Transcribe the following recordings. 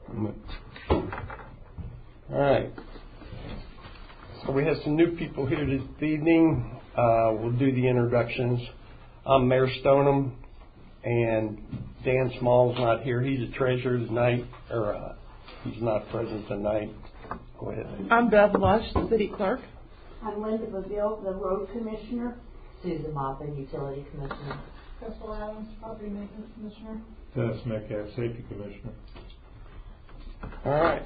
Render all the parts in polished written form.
All right. So we have some new people here this evening. We'll do the introductions. I'm Mayor Stoneham, and Dan Small's not here. He's a treasurer tonight, he's not present tonight. Go ahead. I'm Beth Lush, the city clerk. I'm Linda Baville, the road commissioner. Susan Moffin, utility commissioner. Crystal Adams, property maintenance commissioner. Dennis Metcalf, safety commissioner. All right.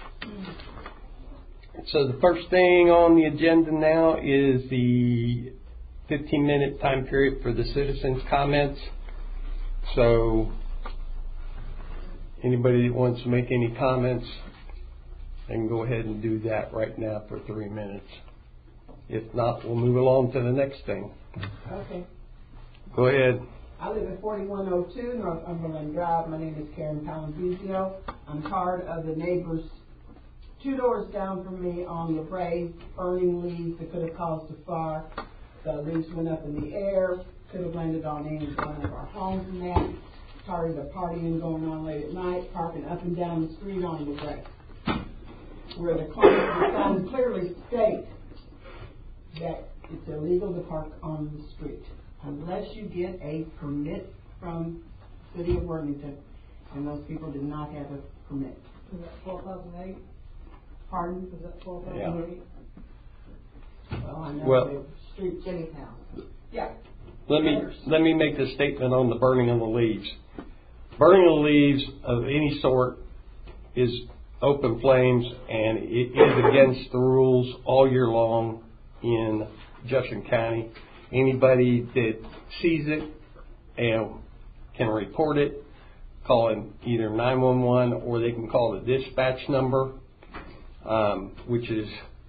So the first thing on the agenda now is the 15-minute time period for the citizens' comments. So anybody that wants to make any comments, they can go ahead and do that right now for 3 minutes. If not, we'll move along to the next thing. Okay. Go ahead. I live at 4102 Northumberland Drive. My name is Karen Palambizio. I'm tired of the neighbors 2 doors down from me on La Brea burning leaves that could have caused a fire. The leaves went up in the air, could have landed on any one of our homes and that. Tired of the partying going on late at night, parking up and down the street on La Brea, where the signs clearly state that it's illegal to park on the street unless you get a permit from the City of Worthington, and those people did not have a permit. Is that 12,008? Pardon? Is that 12,008? Well, I know Well, the street Jimmy's house. Yeah. Let me make this statement on the burning of the leaves. Burning of the leaves of any sort is open flames, and it is against the rules all year long in Jefferson County. Anybody that sees it and can report it, calling either 911 or they can call the dispatch number, which is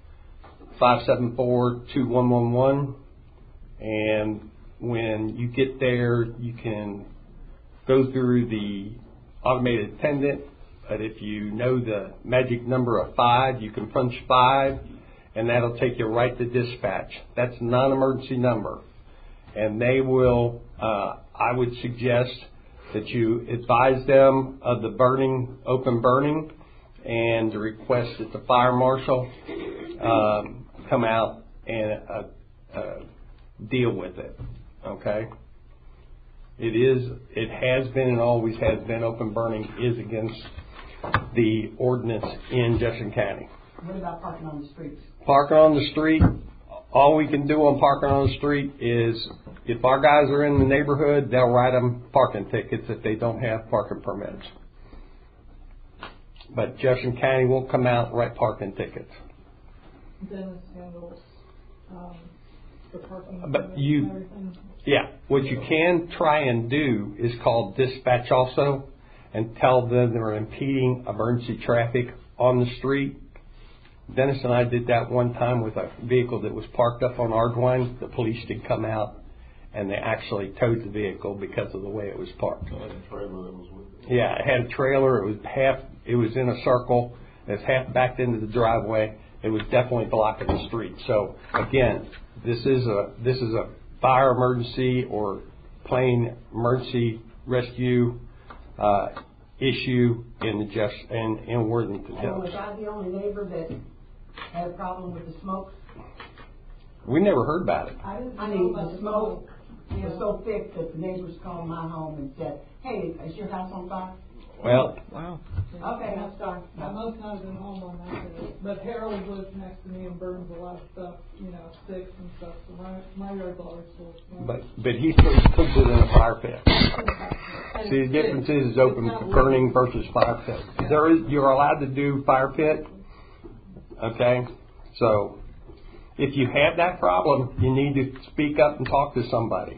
574-2111. And when you get there, you can go through the automated attendant. But if you know the magic number of 5, you can punch 5, and that'll take you right to dispatch. That's a non-emergency number. And they will, I would suggest that you advise them of the open burning, and to request that the fire marshal come out and deal with it. Okay? It has been and always has been, open burning is against the ordinance in Jefferson County. What about parking on the streets? Parking on the street, all we can do on parking on the street is, if our guys are in the neighborhood, they'll write them parking tickets if they don't have parking permits. But Jefferson County won't come out and write parking tickets. Dennis handles the parking But and everything. Yeah, what you can try and do is call dispatch also and tell them they're impeding emergency traffic on the street. Dennis and I did that one time with a vehicle that was parked up on Ardwine. The police did come out, and they actually towed the vehicle because of the way it was parked. It had a trailer that was with it. Yeah, it had a trailer. It was in a circle. It's half backed into the driveway. It was definitely blocking the street. So again, this is a fire emergency or plain emergency rescue issue in Worthington Hills. Was I the only neighbor that had a problem with the smoke? We never heard about it. I didn't I know mean, about the the smoke Yeah. was so thick that the neighbors called my home and said, "Hey, is your house on fire?" Well, Wow. Okay, I'm sorry. Most times I'm home on that day. But Harold lives next to me and burns a lot of stuff, sticks and stuff. So my yard's always full of smoke. but he puts it in a fire pit. See, the difference is open burning versus fire pit. You're allowed to do fire pit. Okay, so if you have that problem, you need to speak up and talk to somebody.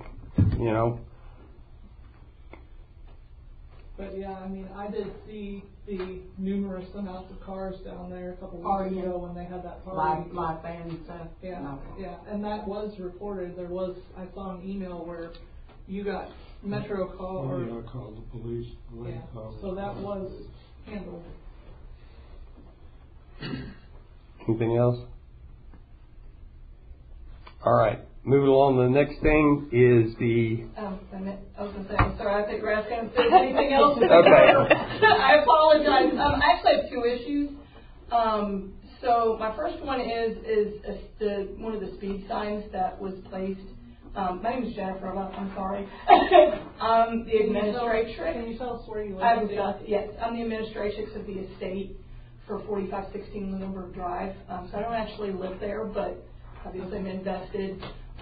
But yeah, I did see the numerous amounts of cars down there a couple weeks ago when they had that party. Live band and stuff. Yeah, No. yeah, and that was reported. I saw an email where you got Metro call or I called the police. yeah, so that was handled. Anything else? All right. Moving along, the next thing is the... I was going to say, I'm sorry, I think Rath's going to say anything else. Okay. I apologize. I actually have two issues. So my first one is one of the speed signs that was placed. My name is Jennifer. I'm sorry. I'm the administratrix. Can you tell us where you I'm live? yes, I'm the administratrix of the estate for 4516 Lunenburg Drive. So I don't actually live there, but obviously I'm invested.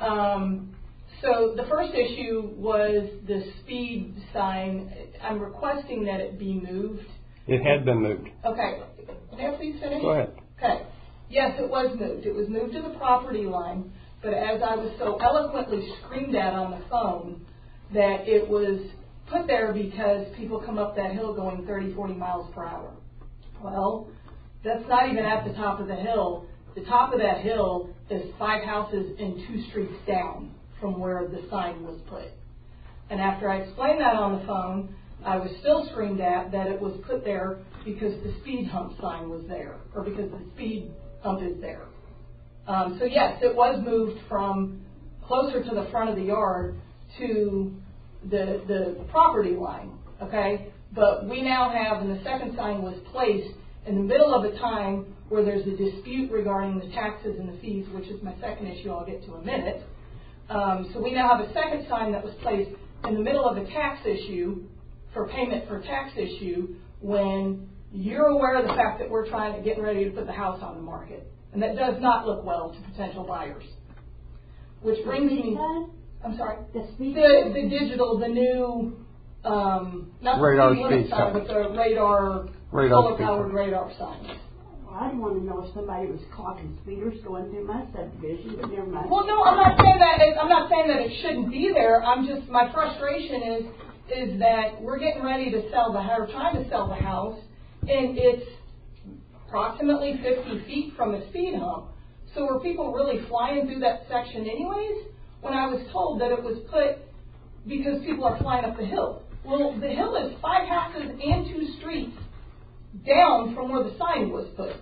So the first issue was the speed sign. I'm requesting that it be moved. It had been moved. Okay. May I please finish? Go ahead. Okay. Yes, it was moved. It was moved to the property line, but as I was so eloquently screamed at on the phone that it was put there because people come up that hill going 30, 40 miles per hour. Well, that's not even at the top of the hill. The top of that hill is 5 houses and 2 streets down from where the sign was put. And after I explained that on the phone, I was still screamed at that it was put there because the speed hump sign was there, or because the speed hump is there. So yes, it was moved from closer to the front of the yard to the property line, okay? But we now have, and the second sign was placed in the middle of a time where there's a dispute regarding the taxes and the fees, which is my second issue I'll get to in a minute. So we now have a second sign that was placed in the middle of a tax issue for payment for tax issue when you're aware of the fact that we're getting ready to put the house on the market. And that does not look well to potential buyers. Which brings me... I'm sorry? The digital, the new... not radar the speed sign, but the radar solar-powered radar sign. I'd want to know if somebody was clocking speeders going through my subdivision, but never mind. Well, no, I'm not saying that it shouldn't be there. My frustration is that we're getting ready to sell the house, or trying to sell the house, and it's approximately 50 feet from a speed hump. So were people really flying through that section anyways? When I was told that it was put because people are flying up the hill. Well, the hill is 5 houses and 2 streets down from where the sign was put.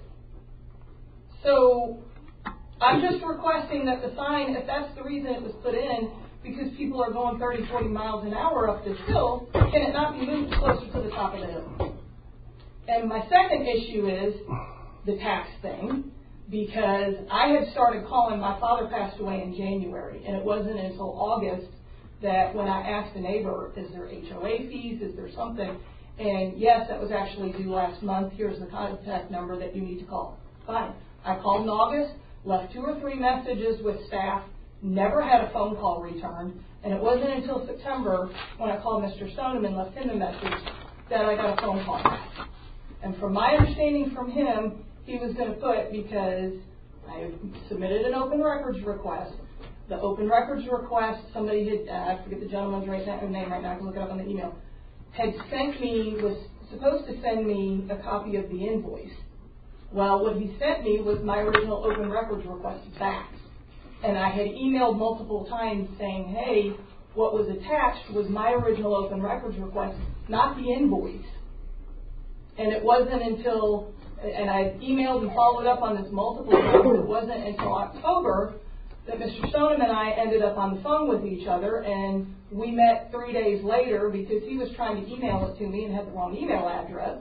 So I'm just requesting that the sign, if that's the reason it was put in, because people are going 30, 40 miles an hour up this hill, can it not be moved closer to the top of the hill? And my second issue is the tax thing, because I had started calling, my father passed away in January, and it wasn't until August that when I asked a neighbor, is there HOA fees, is there something? And yes, that was actually due last month. Here's the contact number that you need to call. Fine. I called in August, left 2 or 3 messages with staff, never had a phone call returned, and it wasn't until September when I called Mr. Stoneman, left him a message, that I got a phone call back. And from my understanding from him, he was going to put, because I submitted an open records request. The open records request, somebody had, I forget the gentleman's name right now, I can look it up on the email, was supposed to send me a copy of the invoice. Well, what he sent me was my original open records request back. And I had emailed multiple times saying, hey, what was attached was my original open records request, not the invoice. And it wasn't until, and I emailed and followed up on this multiple times, it wasn't until October that Mr. Stoneman and I ended up on the phone with each other, and we met 3 days later because he was trying to email it to me and had the wrong email address.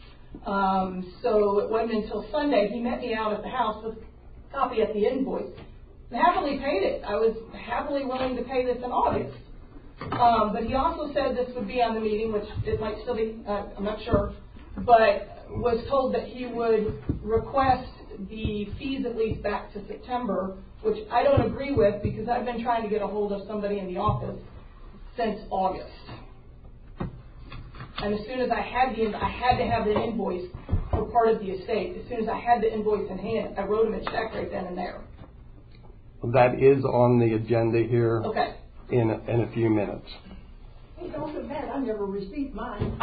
So it wasn't until Sunday he met me out at the house with a copy of the invoice. And happily paid it. I was happily willing to pay this in August. But he also said this would be on the meeting, which it might still be, I'm not sure, but was told that he would request the fees at least back to September, which I don't agree with because I've been trying to get a hold of somebody in the office since August. And as soon as I had to have the invoice for part of the estate. As soon as I had the invoice in hand, I wrote him a check right then and there. That is on the agenda here. Okay. In a few minutes. Hey, don't feel bad. I never received mine.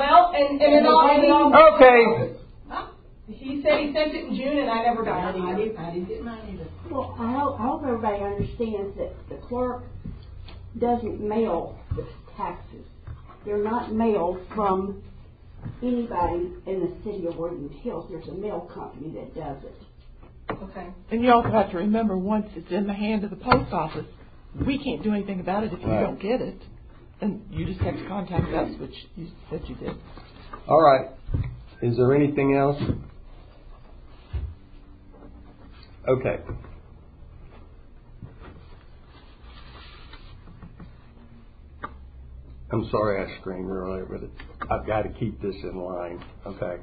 Okay. He said he sent it in June, and I never got it. I didn't get mine either. Well, I hope everybody understands that the clerk doesn't mail the taxes. They're not mailed from anybody in the city of Woodland Hills. There's a mail company that does it. Okay. And you also have to remember, once it's in the hand of the post office, we can't do anything about it if you don't get it. And you just have to contact us, which you said you did. All right. Is there anything else? Okay. I'm sorry I screamed earlier, but I've got to keep this in line. Okay.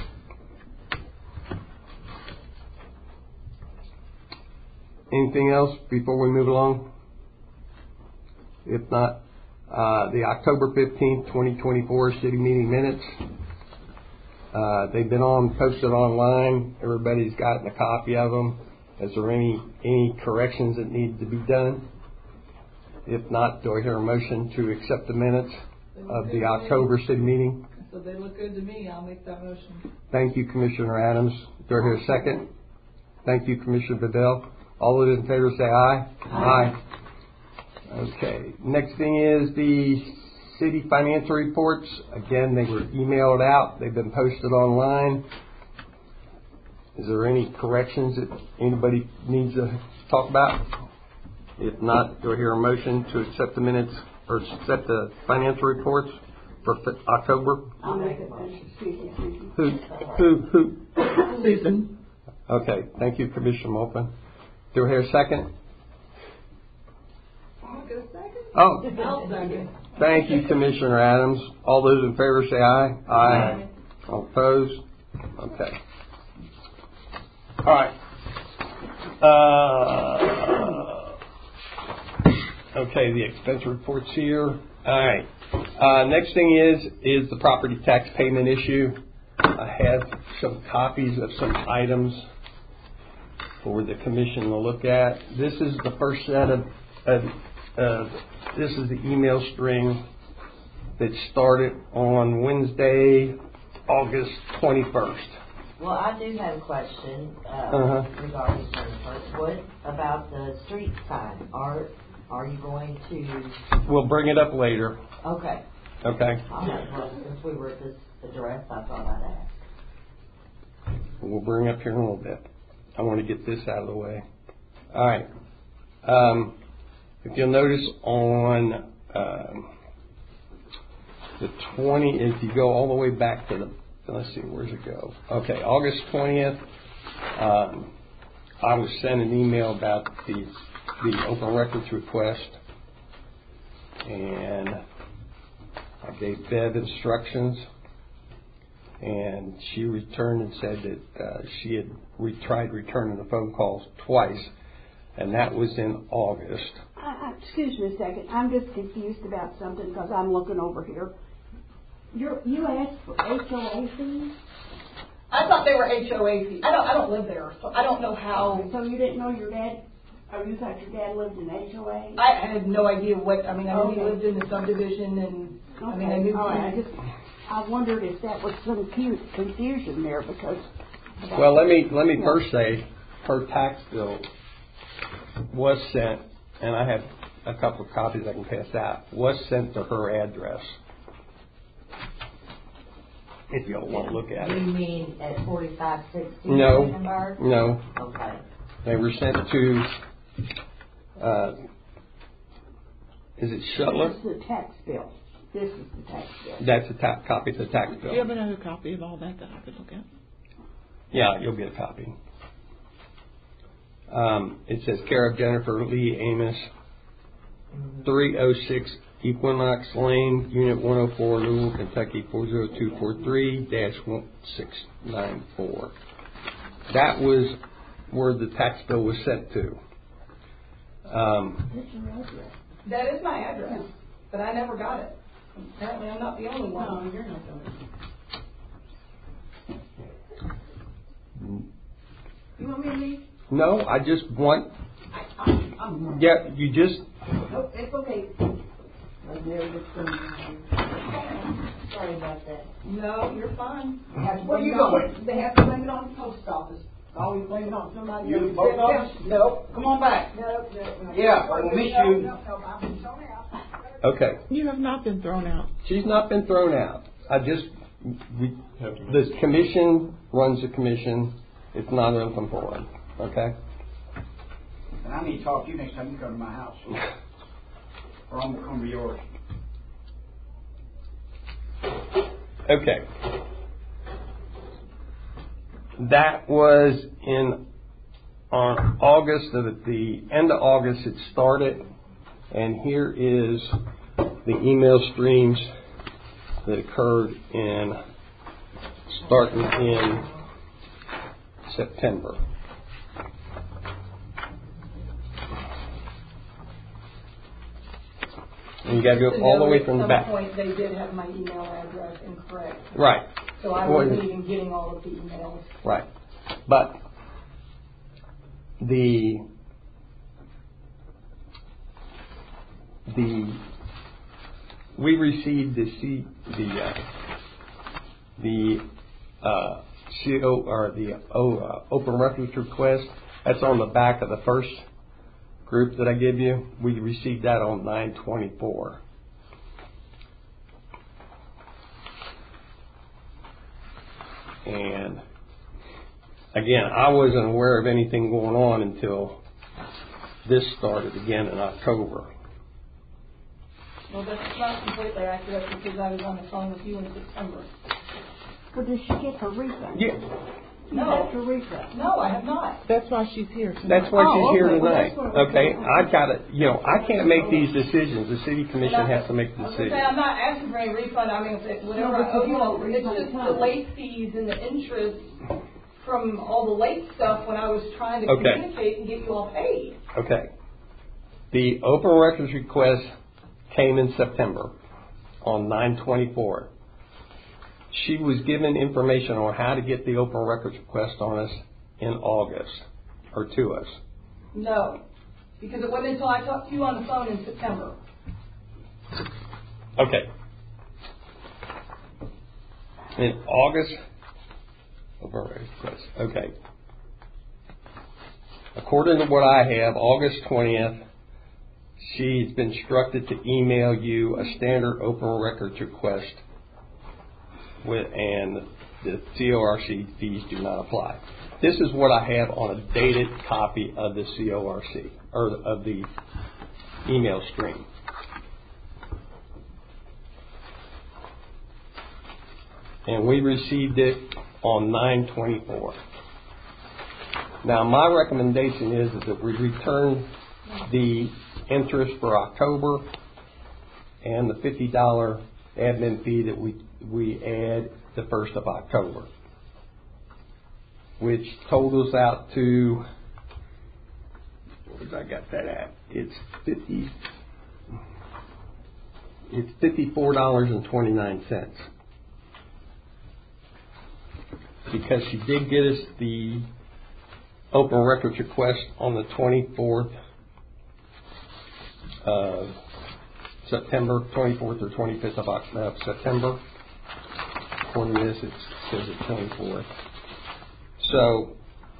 Anything else before we move along? If not, the October 15th, 2024 city meeting minutes. They've been posted online. Everybody's gotten a copy of them. Is there any corrections that need to be done? If not, do I hear a motion to accept the minutes of the October city meeting? So they look good to me. I'll make that motion. Thank you, Commissioner Adams. Do I hear a second? Thank you, Commissioner Bedell. All those in favor say aye. Aye. Okay. Next thing is the city financial reports. Again, they were emailed out. They've been posted online. Is there any corrections that anybody needs to talk about? If not, do I hear a motion to accept the minutes or accept the financial reports for October? I'll make a motion. Excuse me. Who? Susan. Okay. Thank you, Commissioner Mulpin. Do I hear a second? I'll go second. Oh, I'll second. thank you, Commissioner Adams. All those in favor say aye. Aye. All opposed? Okay. All right. Okay, the expense report's here. All right. Next thing is the property tax payment issue. I have some copies of some items for the commission to look at. This is the first set of this is the email string that started on Wednesday, August 21st. Well, I do have a question regarding first. What about the street sign? Are you going to? We'll bring it up later. Okay. Okay. Well, since we were at this address, I thought I'd ask. We'll bring it up here in a little bit. I want to get this out of the way. All right. If you'll notice on the 20, if you go all the way back to let's see, where's it go? Okay, August 20th, I was sent an email about the open records request, and I gave Bev instructions, and she returned and said that she had tried returning the phone calls twice, and that was in August. Excuse me a second. I'm just confused about something because I'm looking over here. You asked for HOA fees? I thought they were HOA fees. I don't live there, so I don't know how. So you didn't know your dad, or you thought your dad lived in HOA? I had no idea what, I mean, I knew he Okay. lived in the subdivision and, Okay. I mean, I knew. All right. I wondered if that was some confusion there because. Well, let me first say her tax bill was sent, and I have a couple of copies I can pass out, was sent to her address. If you want to look at You it. mean at 4560 No. Hindenburg? No. Okay. They were sent to, is it Shuttler? This is the tax bill. This is the tax bill. That's a copy of the tax Do you have bill. another copy of all that I could look at? Yeah, you'll get a copy. It says care of Jennifer Lee Amos, 306 Equinox Lane, Unit 104, Louisville, Kentucky 40243-1694. That was where the tax bill was sent to. That is my address, but I never got it. Apparently, I'm not the only one. No, you're not going to. You want me to leave? No, I just want. I'm Yeah, you just. Nope, it's okay. Sorry about that. No, you're fine. Where you going? They have to blame it on the post office. Always blame it on somebody else. You the post office? No. Come on back. No. Yeah, we'll meet you. No, I've been thrown out. Okay. You have not been thrown out. She's not been thrown out. The commission runs the commission. It's not an open forum. Okay? And I need to talk to you next time you come to my house. Or I'm going to come to yours. Okay. That was on August, at the end of August it started, and here is the email streams that occurred starting in September. And you got to go all the way from the back. At some point, they did have my email address incorrect. Right. So I wasn't even getting all of the emails. Right. But we received the CO or the open records request. That's on the back of the first group that I give you. We received that on 9/24. And again, I wasn't aware of anything going on until this started again in October. Well, that's not completely accurate because I was on the phone with you in September. Well, does she get her refund? Yeah. You have her refund. No, I have not. That's why she's here tonight. That's why she's here okay. Well, tonight. that's what we're Okay, doing. I've got to, I can't make these decisions. The city commission has to make the I was gonna say, decision. I'm not asking for any refund. I mean, whatever I owe you, it's just the late fees and the interest from all the late stuff when I was trying to Okay. communicate and get you all paid. Okay. The open records request came in September on 9/24. She was given information on how to get the open records request on us in August, or to us. No, because it wasn't until I talked to you on the phone in September. Okay. In August, open records request. Okay. According to what I have, August 20th, she's been instructed to email you a standard open records request and the CORC fees do not apply. This is what I have on a dated copy of the CORC, or of the email stream. And we received it on 9/24. Now, my recommendation is that we return the interest for October and the $50 admin fee that we add the 1st of October, which totals out to, where did I got that at? It's $54.29. Because she did get us the open records request on the 24th of September, 24th or 25th of September. According to this, it says it's 24th. So,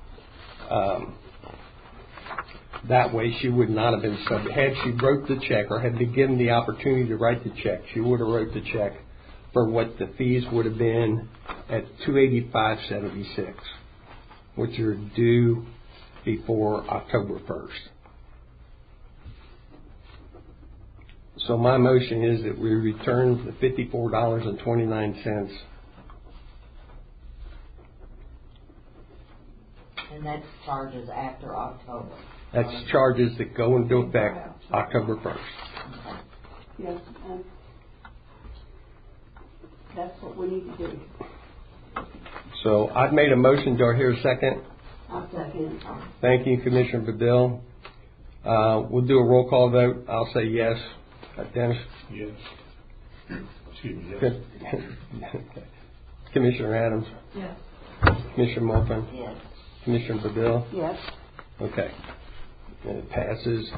that way she would not have been subject. Had she wrote the check or had been given the opportunity to write the check, she would have wrote the check for what the fees would have been at $285.76, which are due before October 1st. So my motion is that we return the $54.29. And that's charges after October. That's charges that go into effect October 1st. Yes, and that's what we need to do. So I've made a motion. Do I hear a second? I'll second. Thank you, Commissioner Bedell. We'll do a roll call vote. I'll say yes. Dennis? Yes. Excuse me, yes. Commissioner Adams? Yes. Commissioner Mulfin? Yes. Commissioner Bedell? Yes. Okay. And it passes.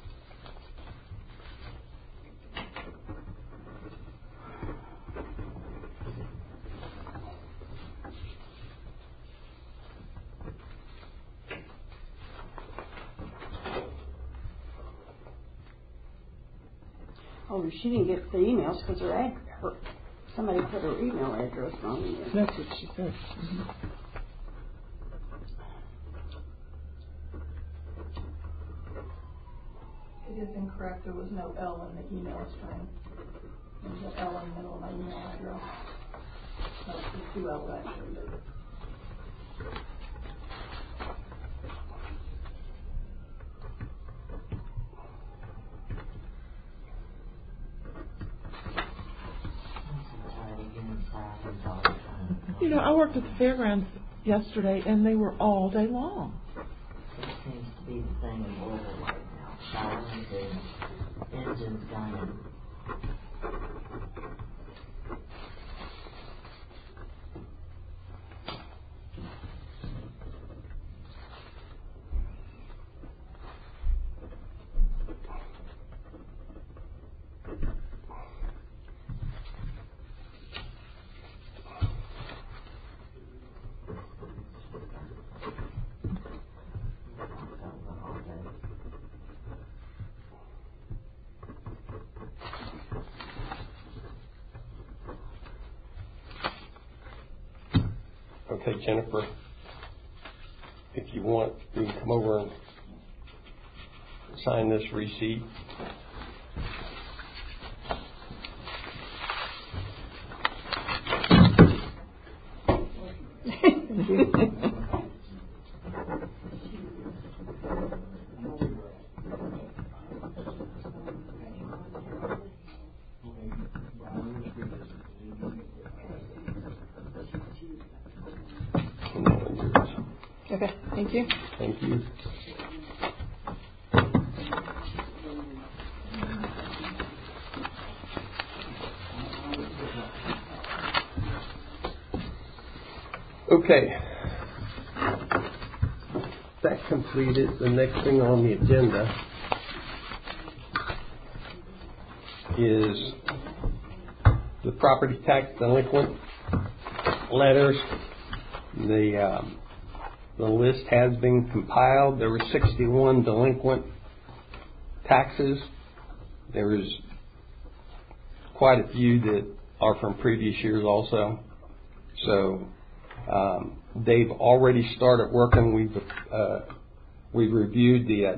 Oh, she didn't get the emails because somebody put her email address wrong in there. That's what she said. Mm-hmm. It is incorrect. There was no L in the email string. There's an L in the middle of my email address. No, there's 2 L's actually. You know, I worked at the fairgrounds yesterday, and they were all day long. It seems to be the thing in Louisville right now. Sirens and engines going. Okay, Jennifer, if you want, you can come over and sign this receipt. Okay, thank you. Thank you. Okay. That completed. The next thing on the agenda is the property tax delinquent letters. The list has been compiled. There were 61 delinquent taxes. There was quite a few that are from previous years also. So they've already started working. We've reviewed the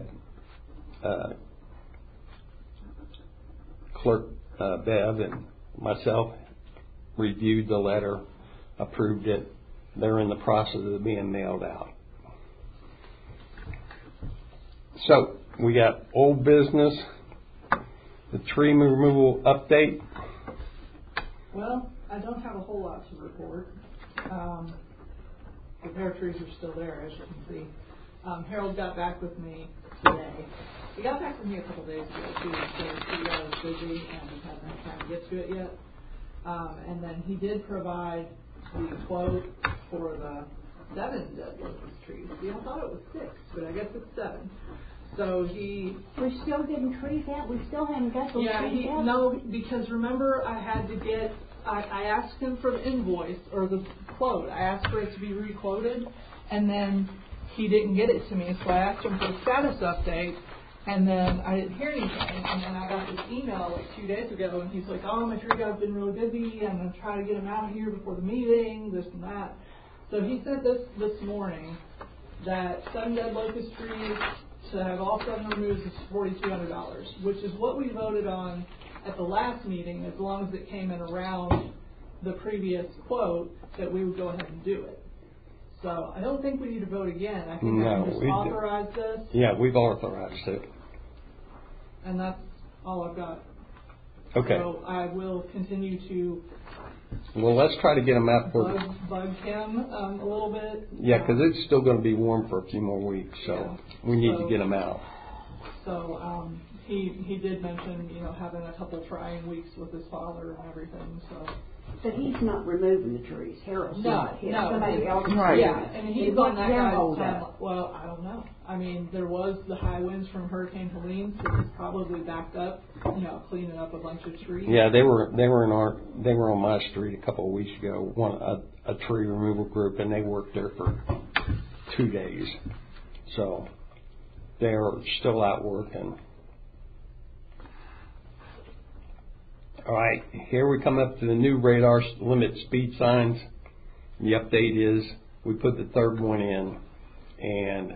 clerk Bev and myself reviewed the letter, approved it. They're in the process of being mailed out. So we got old business, the tree removal update. Well, I don't have a whole lot to report. The pear trees are still there, as you can see. Harold got back with me today. He got back with me a couple days ago, too, so he was busy and he hasn't had time to get to it yet. And then he did provide the quote for the 7 dead locust trees. See, I thought it was 6, but I guess it's 7. So We're still getting trees out? We still haven't got those trees out? No, because remember I had to get, I asked him for the invoice, or the quote. I asked for it to be re-quoted, and then he didn't get it to me, so I asked him for a status update, and then I didn't hear anything, and then I got this email like 2 days ago, and he's like, oh, my tree guy's been really busy, I'm going to try to get him out here before the meeting, this and that. So he sent this morning that 7 dead locust trees to have all 7 removed is $4,200, which is what we voted on at the last meeting, as long as it came in around the previous quote, that we would go ahead and do it. So I don't think we need to vote again. I think I can just authorize this. Yeah, we've authorized it. And that's all I've got. Okay. So I will continue to Well, let's try to get them out for... bug him a little bit. Yeah, because it's still going to be warm for a few more weeks, so we need to get them out. So he did mention, having a couple trying weeks with his father and everything, so... But he's not removing the trees. Harold's not. No. Somebody else. Right. Yeah, and he's on that guy's hold time. up. Well, I don't know. I mean, there was the high winds from Hurricane Helene, so he's probably backed up, cleaning up a bunch of trees. Yeah, they were on my street a couple of weeks ago. A tree removal group, and they worked there for 2 days. So they're still out working. All right, here we come up to the new radar limit speed signs. The update is we put the 3rd one in, and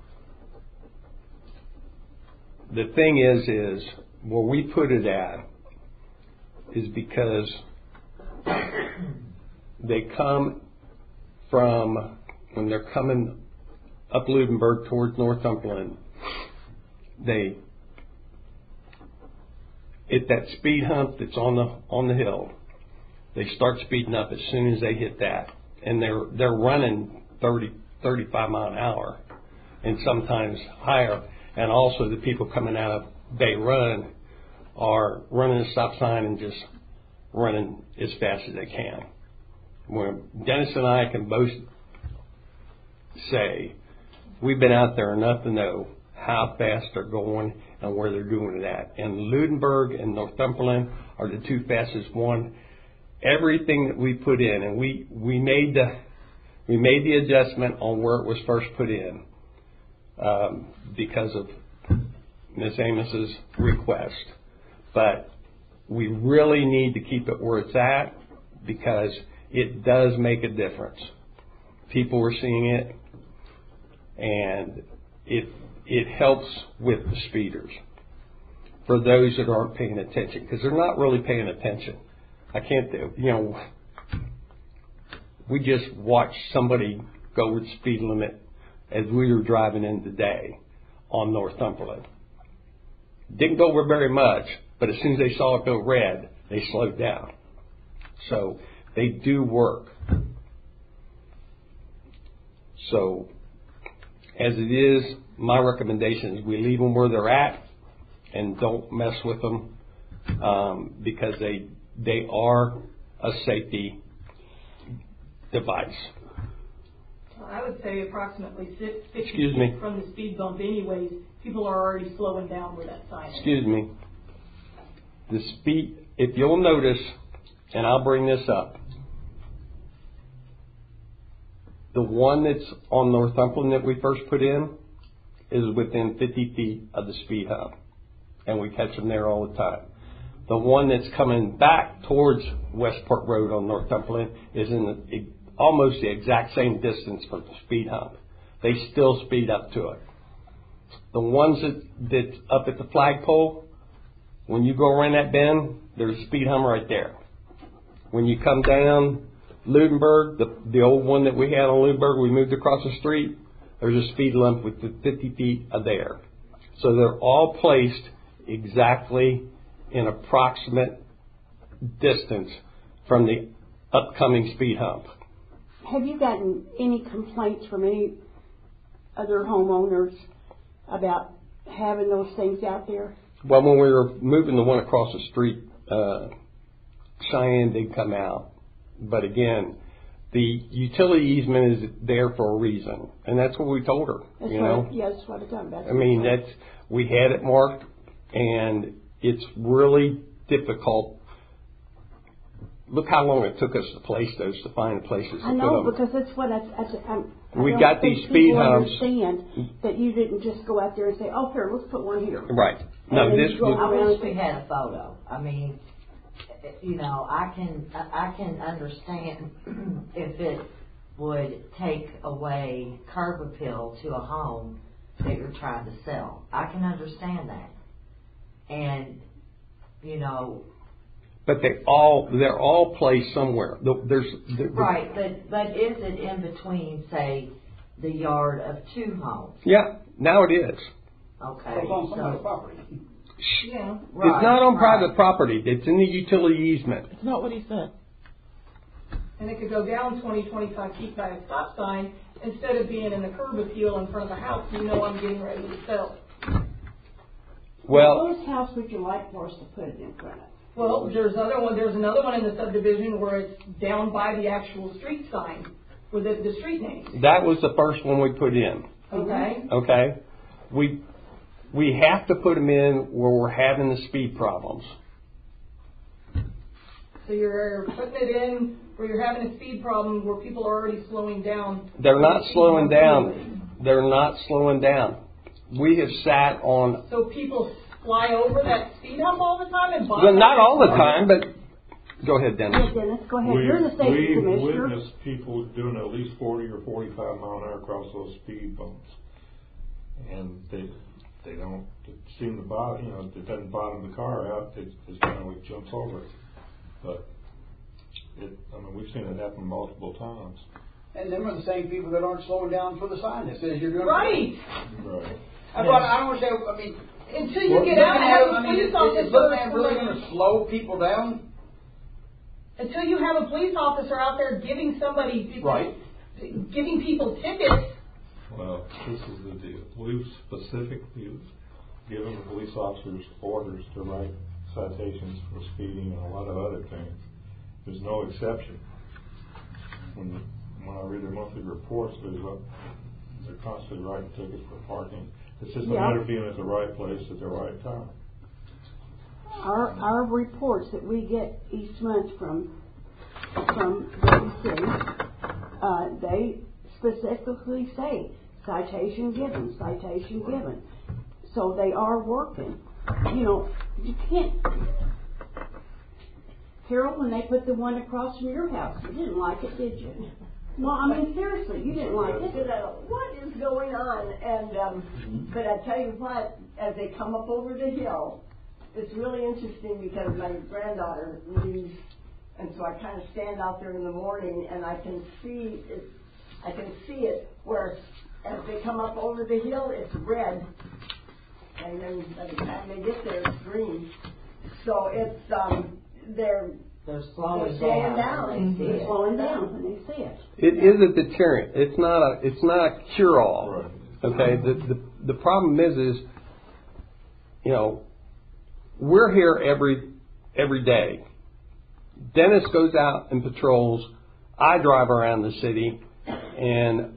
the thing is where we put it at is because they come from when they're coming up Ludenberg towards Northumberland, at that speed hump that's on the hill, they start speeding up as soon as they hit that, and they're running 30, 35 mile an hour, and sometimes higher. And also the people coming out of Bay Run are running a stop sign and just running as fast as they can. When Dennis and I can both say we've been out there enough to know how fast they're going and where they're doing it at. And Ludenberg and Northumberland are the two fastest one. Everything that we put in, and we made the adjustment on where it was first put in because of Ms. Amos's request. But we really need to keep it where it's at because it does make a difference. People are seeing it, and it helps with the speeders for those that aren't paying attention, because they're not really paying attention. I can't, we just watched somebody go with the speed limit as we were driving in today on Northumberland. Didn't go over very much, but as soon as they saw it go red, they slowed down. So they do work. So as it is, my recommendation is we leave them where they're at and don't mess with them because they are a safety device. I would say approximately 60 Excuse feet me. from the speed bump anyways, people are already slowing down where that sign is. Excuse me. The speed, if you'll notice, and I'll bring this up, the one that's on Northumberland that we first put in is within 50 feet of the speed hump, and we catch them there all the time. The one that's coming back towards Westport Road on Northumberland is in almost the exact same distance from the speed hump. They still speed up to it. The ones that's up at the flagpole, when you go around that bend, there's a speed hump right there. When you come down Ludenberg, the old one that we had on Ludenberg, we moved across the street, there's a speed limit with the 50 feet of there. So they're all placed exactly in approximate distance from the upcoming speed hump. Have you gotten any complaints from any other homeowners about having those things out there? Well, when we were moving the one across the street, Cheyenne did come out. But again, the utility easement is there for a reason, and that's what we told her. That's that's what I'm talking about. I mean, we had it marked, and it's really difficult. Look how long it took us to place those, to find places to I know, put them. because that's what We don't got think these speed people humps. understand that you didn't just go out there and say, "Oh, here, let's put one here." Right. No, And then this you go was. I wish we had a photo. I mean, I can understand if it would take away curb appeal to a home that you're trying to sell. I can understand that. And, But they're all placed somewhere. right, but is it in between, say, the yard of two homes? Yeah, now it is. Okay. It's on somebody's property. Yeah. It's not on private property. It's in the utility easement. It's not what he said. And it could go down 20, 25 feet by a stop sign instead of being in the curb appeal in front of the house. I'm getting ready to sell. Well, Whose house would you like for us to put it in front of? Well, there's another one in the subdivision where it's down by the actual street sign with the street name. that was the first one we put in. Okay. Okay, we have to put them in where we're having the speed problems. So you're putting it in where you're having a speed problem where people are already slowing down. They're not slowing down. They're not slowing down. We have sat on. So people fly over that speed hump all the time and Well, not all the time, but go ahead, Dennis. Yeah, Dennis, go ahead. You're the safety We've commissioner. witnessed people doing at least 40 or 45 mile an hour across those speed bumps, and they don't seem to bother. It doesn't bottom the car out. It just kind of like jumps over it. But we've seen it happen multiple times. And them are the same people that aren't slowing down for the sign that says you're doing Right. Right. I don't understand. I mean, Until you get out and have a police is officer. Looking really going to slow people down? Until you have a police officer out there giving somebody, Right. giving people tickets. Well, this is the deal. We've specifically given the police officers orders to write citations for speeding and a lot of other things. There's no exception. When I read their monthly reports, they're constantly writing tickets for parking. It's just a matter of being at the right place at the right time. Our reports that we get each month from the city, they specifically say citation given. So they are working. You know, you can't. Carol, when they put the one across from your house, you didn't like it, did you? No, I mean seriously, you didn't like it. What is going on? And but I tell you what, as they come up over the hill, it's really interesting because my granddaughter leaves, and so I kind of stand out there in the morning, and I can see it. I can see it where, as they come up over the hill, it's red, and then by the time they get there, it's green. So it's they're slowing down. down. They're slowing down when they see it. It is a deterrent. It's not a cure-all. Right. Okay. The problem is, you know, we're here every day. Dennis goes out and patrols. I drive around the city, and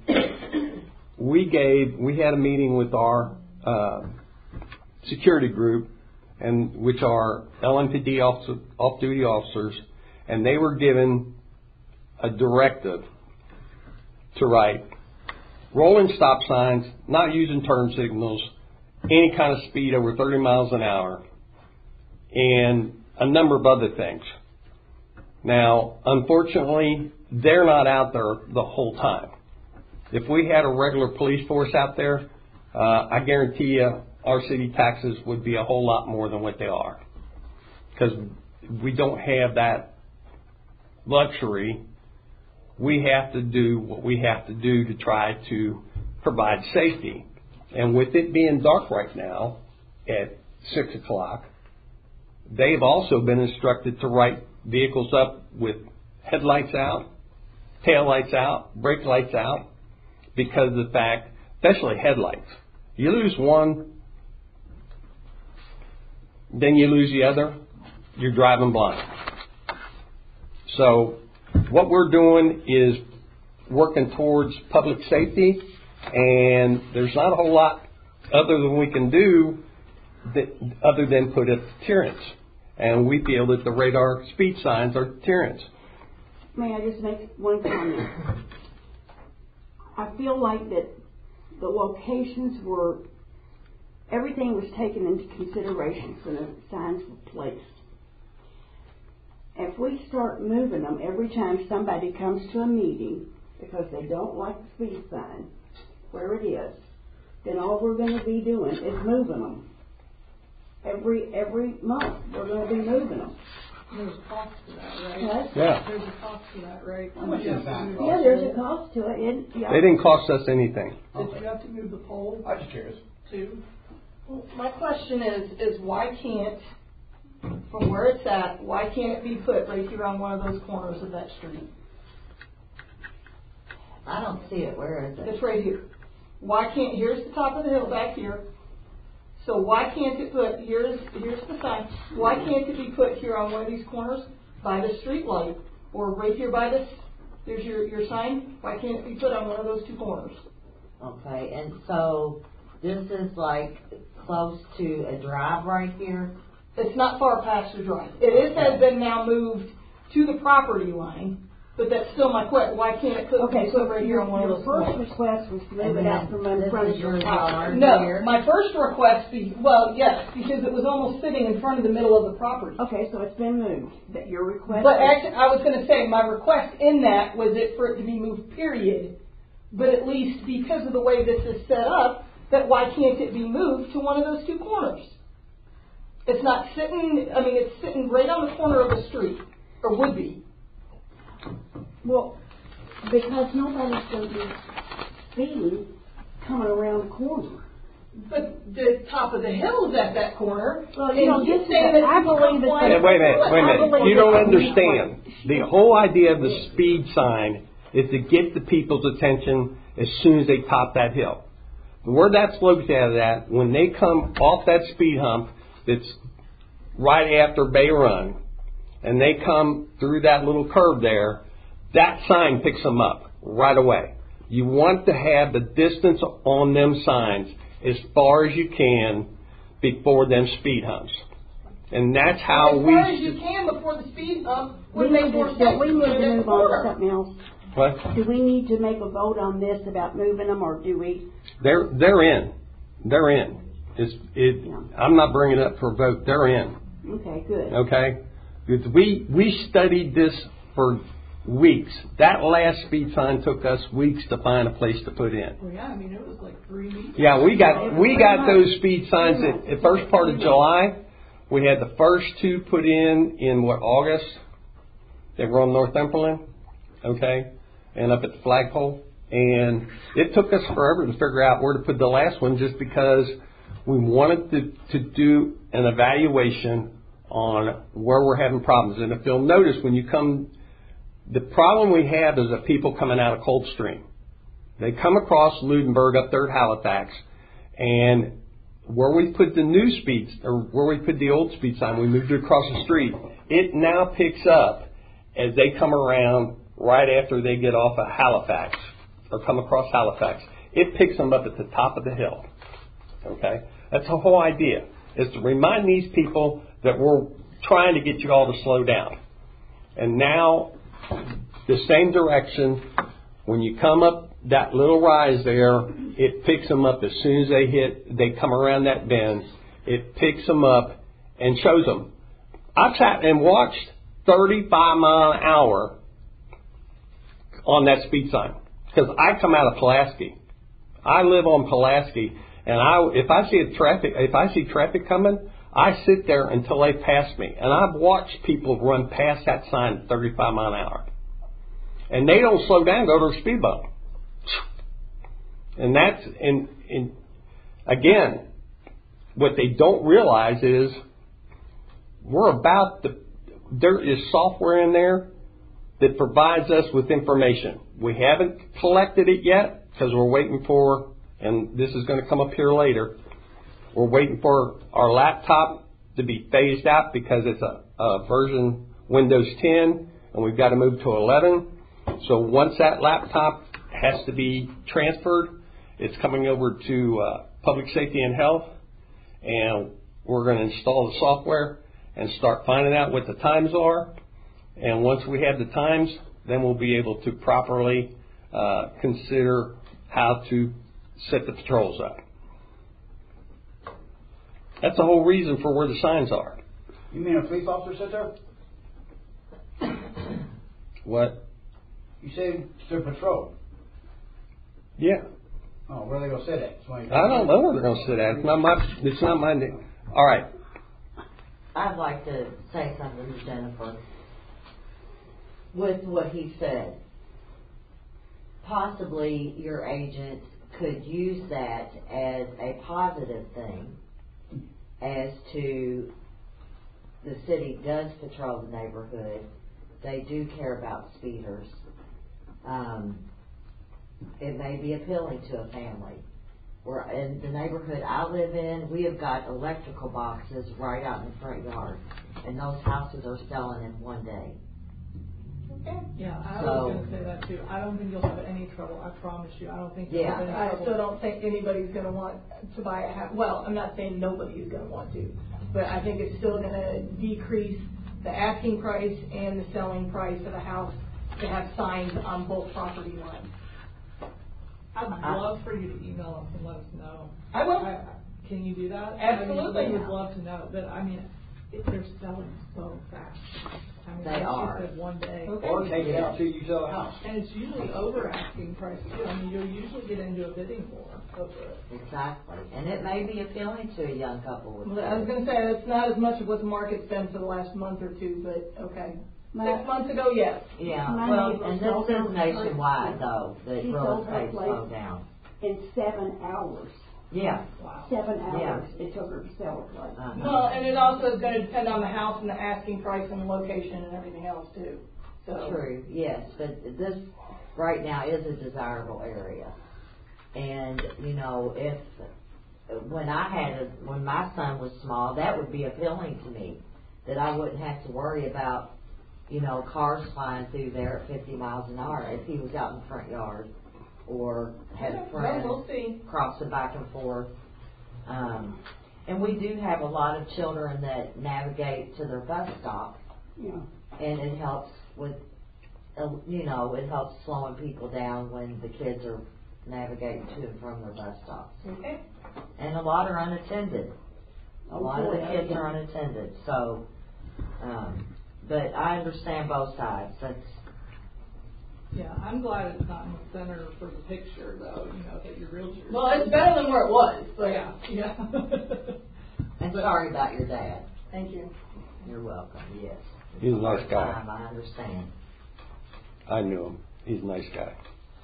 we had a meeting with our security group, and which are LMPD off-duty officers, and they were given a directive to write rolling stop signs, not using turn signals, any kind of speed over 30 miles an hour, and a number of other things. Now, unfortunately, they're not out there the whole time. If we had a regular police force out there, I guarantee you our city taxes would be a whole lot more than what they are. Because we don't have that luxury. We have to do what we have to do to try to provide safety. And with it being dark right now at 6 o'clock, they've also been instructed to write vehicles up with headlights out, tail lights out, brake lights out, because of the fact, especially headlights. You lose one, then you lose the other, you're driving blind. So what we're doing is working towards public safety, and there's not a whole lot other than we can do other than put up deterrents. And we feel that the radar speed signs are deterrents. May I just make one comment? I feel like that the locations were, everything was taken into consideration when the signs were placed. If we start moving them every time somebody comes to a meeting because they don't like the speed sign where it is, then all we're going to be doing is moving them. Every month we're going to be moving them. There's a cost to that, right? What? Yeah. There's a cost to that, right? How much is that? Yeah, there's a cost to it. They didn't cost us anything. Did you have to move the pole I'm just curious. too? Well, my question is why can't, from where it's at, why can't it be put right here on one of those corners of that street? I don't see it. Where is it? It's right here. Why can't, here's the top of the hill back here. So why can't it put, here's the sign, why can't it be put here on one of these corners by the street light? Or right here by this, there's your sign, why can't it be put on one of those two corners? Okay, and so this is like close to a drive right here? It's not far past the drive. Has been now moved to the property line, but that's still my question. Why can't it put right here on one of those Your corners? first request was to move it out from in front of your house. No, my first request, yes, because it was almost sitting in front of the middle of the property. Okay, so it's been moved. That your request. But actually, I was going to say, my request in that was for it to be moved, period. But at least because of the way this is set up, that why can't it be moved to one of those two corners? It's not sitting, it's sitting right on the corner of the street, or would be. Well, Because nobody's going to be speeding coming around the corner. But the top of the hill is at that corner. Well, and you say that I believe it's Wait a minute. You don't understand. The whole idea of the speed sign is to get the people's attention as soon as they top that hill. Where that's located at, when they come off that speed hump that's right after Bay Run, and they come through that little curve there, that sign picks them up right away. You want to have the distance on them signs as far as you can before them speed humps. And that's how as far as you can before the speed hump would make more sense. We need to move on to something else. What? Do we need to make a vote on this about moving them, or do we? They're in. They're in. I'm not bringing it up for a vote. They're in. Okay, good. Okay? Because we studied this for weeks. That last speed sign took us weeks to find a place to put in. Well, yeah, I mean, it was like 3 weeks. Yeah, we got those speed signs at first part of July. We had the first 2 put in August? They were on Northumberland, okay, and up at the flagpole. And it took us forever to figure out where to put the last one, just because we wanted to do an evaluation on where we're having problems. And if you'll notice, when you come, the problem we have is the people coming out of Coldstream. They come across Ludenberg up there at Halifax, and where we put the new speeds, or where we put the old speed sign, we moved it across the street. It now picks up as they come around right after they get off of Halifax, or come across Halifax. It picks them up at the top of the hill. Okay? That's the whole idea, is to remind these people that we're trying to get you all to slow down. And now, the same direction, when you come up that little rise there, it picks them up as soon as they come around that bend. It picks them up and shows them. I've sat and watched 35 mile an hour on that speed sign, because I come out of Pulaski. I live on Pulaski, and if I see traffic coming, I sit there until they pass me. And I've watched people run past that sign at 35 mile an hour. And they don't slow down, go to a speed bump. And that's, and again, what they don't realize is there is software in there that provides us with information. We haven't collected it yet because we're waiting for, and this is going to come up here later, we're waiting for our laptop to be phased out because it's a version Windows 10, and we've got to move to 11. So once that laptop has to be transferred, it's coming over to Public Safety and Health, and we're going to install the software and start finding out what the times are. And once we have the times, then we'll be able to properly consider how to set the patrols up. That's the whole reason for where the signs are. You mean a police officer sit there? What? You say to patrol. Yeah. Oh, where are they going to sit at? I don't know where they're going to sit at. It's not my name. All right. I'd like to say something to Jennifer. With what he said, possibly your agent could use that as a positive thing, as to the city does patrol the neighborhood. They do care about speeders. It may be appealing to a family. We're in the neighborhood I live in, we have got electrical boxes right out in the front yard, and those houses are selling in one day. Yeah, I was going to say that too. I don't think you'll have any trouble. I promise you. I don't think you'll have any I trouble. still don't think anybody's going to want to buy a house. Well, I'm not saying nobody's going to want to, but I think it's still going to decrease the asking price and the selling price of a house to have signs on both property lines. I'd love for you to email us and let us know. I will. Can you do that? Absolutely. I mean, we would love to know. But I mean, they're selling so fast. I mean, They are. Said one day. Okay. Or take it out till you sell the house. And it's usually over asking price too. I mean, you'll usually get into a bidding war over it. Exactly. And it may be appealing to a young couple with I was going to say, that's not as much of what the market's been for the last month or two, but okay. 6 months ago, yes. Yeah, My well, neighbor and sold this her is nationwide though, that She real sold her estate place. slow down. in 7 hours. Yeah. 7 hours Yeah. it took her to sell her place. Well, and it also is gonna depend on the house and the asking price and the location and everything else too, so. True, yes, but this right now is a desirable area. And, you know, when my son was small, that would be appealing to me, that I wouldn't have to worry about, you know, cars flying through there at 50 miles an hour if he was out in the front yard or had a friend Well, we'll see. crossing back and forth. And we do have a lot of children that navigate to their bus stop, Yeah. and it helps with, you know, it helps slowing people down when the kids are navigating to and from their bus stops. Okay. And a lot are unattended. A lot of the boy, kids yeah. are unattended, so, but I understand both sides. That's, Yeah, I'm glad it's not in the center for the picture, though, you know, that your realtor. Well, it's better than where it was, but. Yeah. and sorry about your dad. Thank you. You're welcome, yes. He's a nice First guy. time, I understand. I knew him. He's a nice guy.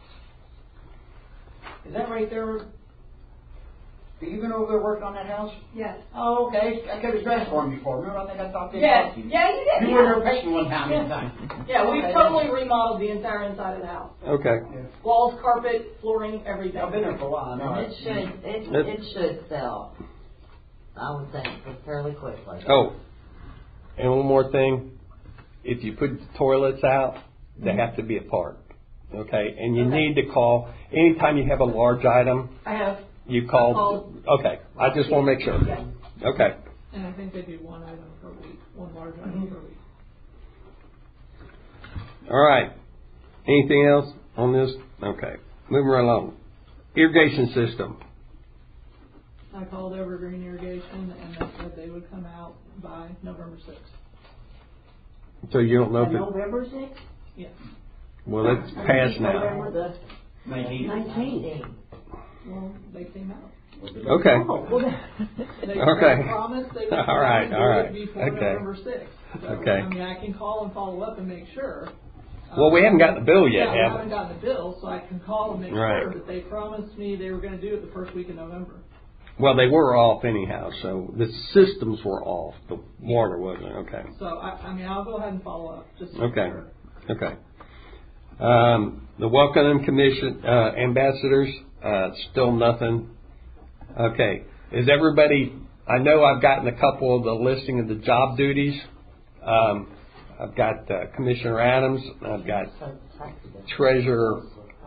Is that right there? Have you been over there working on that house? Yes. Oh, okay. I could have dressed for him before. Remember, I think I talked to you Yes. about you. Yeah, you did. You Yeah. were there painting one time, Yeah. anytime. Yeah, we've Okay. totally remodeled the entire inside of the house. Okay. Walls, carpet, flooring, everything. I've been there for a while. I know. And it should sell, I would think, fairly quickly. Oh, and one more thing. If you put the toilets out, they have to be apart. Okay? And you need to call, anytime you have a large item, I have. you call. Okay. I just want to make sure. Yes. Okay. And I think they do one item per week, one large item per week. All right. Anything else on this? Okay. Moving right along. Irrigation system. I called Evergreen Irrigation, and they said they would come out by November 6th. So you don't know if it, November 6th? Yes. well, it's past now. November the 19th. Well, they came out. Okay. They Okay. promised they would All right, do all right. it before Okay. November 6th. So, Okay. I mean, I can call and follow up and make sure. Well, we haven't gotten the bill yet, Yeah, we have haven't we? gotten the bill, so I can call and make Right. sure, but they promised me they were going to do it the first week of November. Well, they were off anyhow, so the systems were off. The water wasn't. Okay. So, I mean, I'll go ahead and follow up. Just to Okay. make sure. Okay. The Welcome Commission ambassadors, still nothing. Okay. Is everybody? I know I've gotten a couple of the listing of the job duties. I've got Commissioner Adams. I've got Treasurer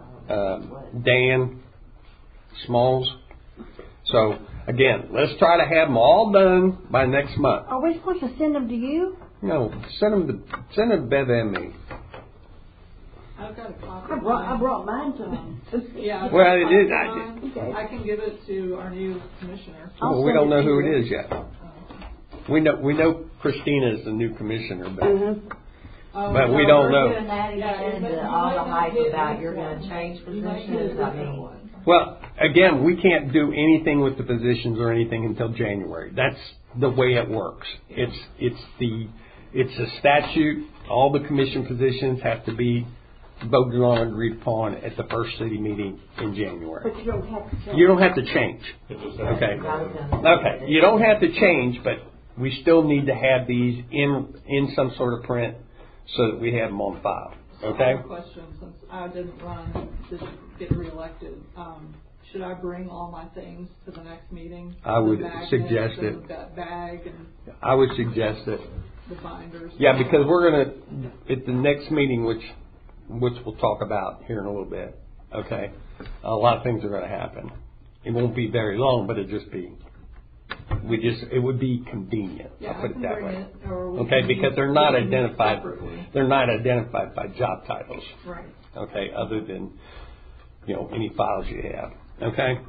Dan Smalls. So again, let's try to have them all done by next month. Are we supposed to send them to you? No, send them to Bev and me. I've got a copy. I brought mine to them. Yeah. I've Well, got a it copy is- of I mine. Okay. I can give it to our new commissioner. Well, we don't know who it you. is yet. We know Christina is the new commissioner, but Oh, But no, we don't we're know. doing that Yeah, again, you all might the not hype hit about this you're one. gonna change You might hit a positions, I different mean. one. well, again, we can't do anything with the positions or anything until January. That's the way it works. It's a statute. All the commission positions have to be voted on and agreed upon at the first city meeting in January. But you don't have to send You don't have to change. It just Okay. has- Okay. You don't have to change, but we still need to have these in some sort of print so that we have them on file. I Okay? have a question, since I didn't get reelected. Should I bring all my things to the next meeting? I would The magnets suggest and it. That bag and I would suggest it. the binders. Yeah, because we're going to, at the next meeting, which we'll talk about here in a little bit, okay, a lot of things are going to happen. It won't be very long, but it'll just be, it would be convenient, Yeah, I'll put I it can that bring way. it, or we Okay, can because meet- they're not we can meet identified, separately. they're not identified by job titles, Right. okay, other than, any files you have, okay?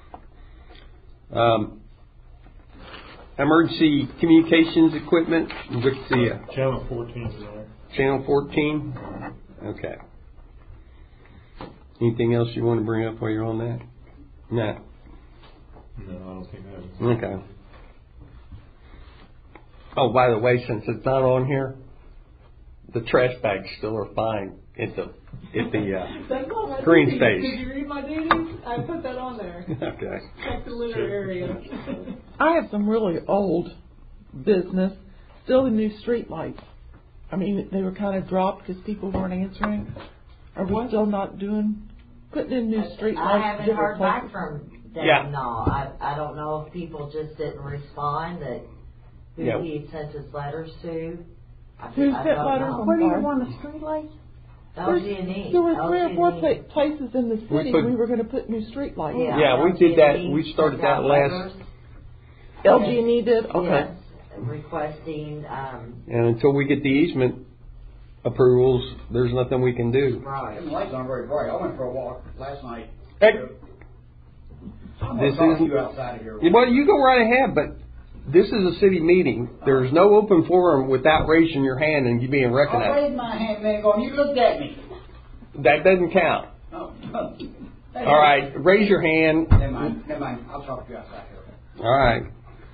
Emergency communications equipment, what's the Channel 14 is there. channel 14? Okay. Anything else you want to bring up while you're on that? No. No, I don't think that is. Okay. Oh, by the way, since it's not on here, the trash bags still are fine at the That's all my green duties. space. Did you read my duties? I put that on there. Okay. Check the litter area. I have some really old business, still the new street lights. I mean, they were kind of dropped because people weren't answering. Are we still not putting in new street lights? I haven't heard back from them. Yeah. No, I don't know if people just didn't respond that who he sent his letters to. Who sent letters? Where do you want a street light? LG&E. There were 3 or 4 places in the city we were going to put new street lights. Yeah, we did that. We started that last. LG&E did? Okay. Yes, requesting, And until we get the easement approvals, there's nothing we can do. right. Them lights aren't very bright. I went for a walk last night. Hey. I'm This gonna talk to isn't- you outside of here. Well, you go right ahead, but this is a city meeting. There's no open forum without raising your hand and you being I recognized. raised my hand, man, going, you looked at me. That doesn't count. Oh. All right, raise your hand. Never mind. I'll talk to you outside here. All right.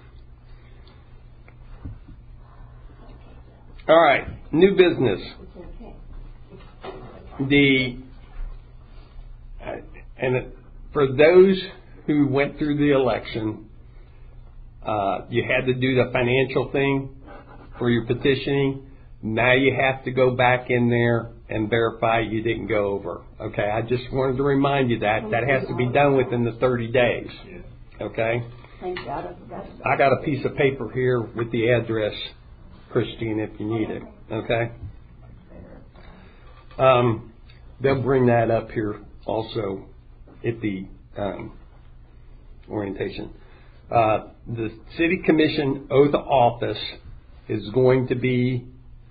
All right, new business. And for those who went through the election, you had to do the financial thing for your petitioning. Now you have to go back in there and verify you didn't go over. Okay, I just wanted to remind you that has to be done within the 30 days. Okay? Thank God. I got a piece of paper here with the address, Christine, if you need it. Okay? They'll bring that up here also at the orientation. The City Commission oath of office is going to be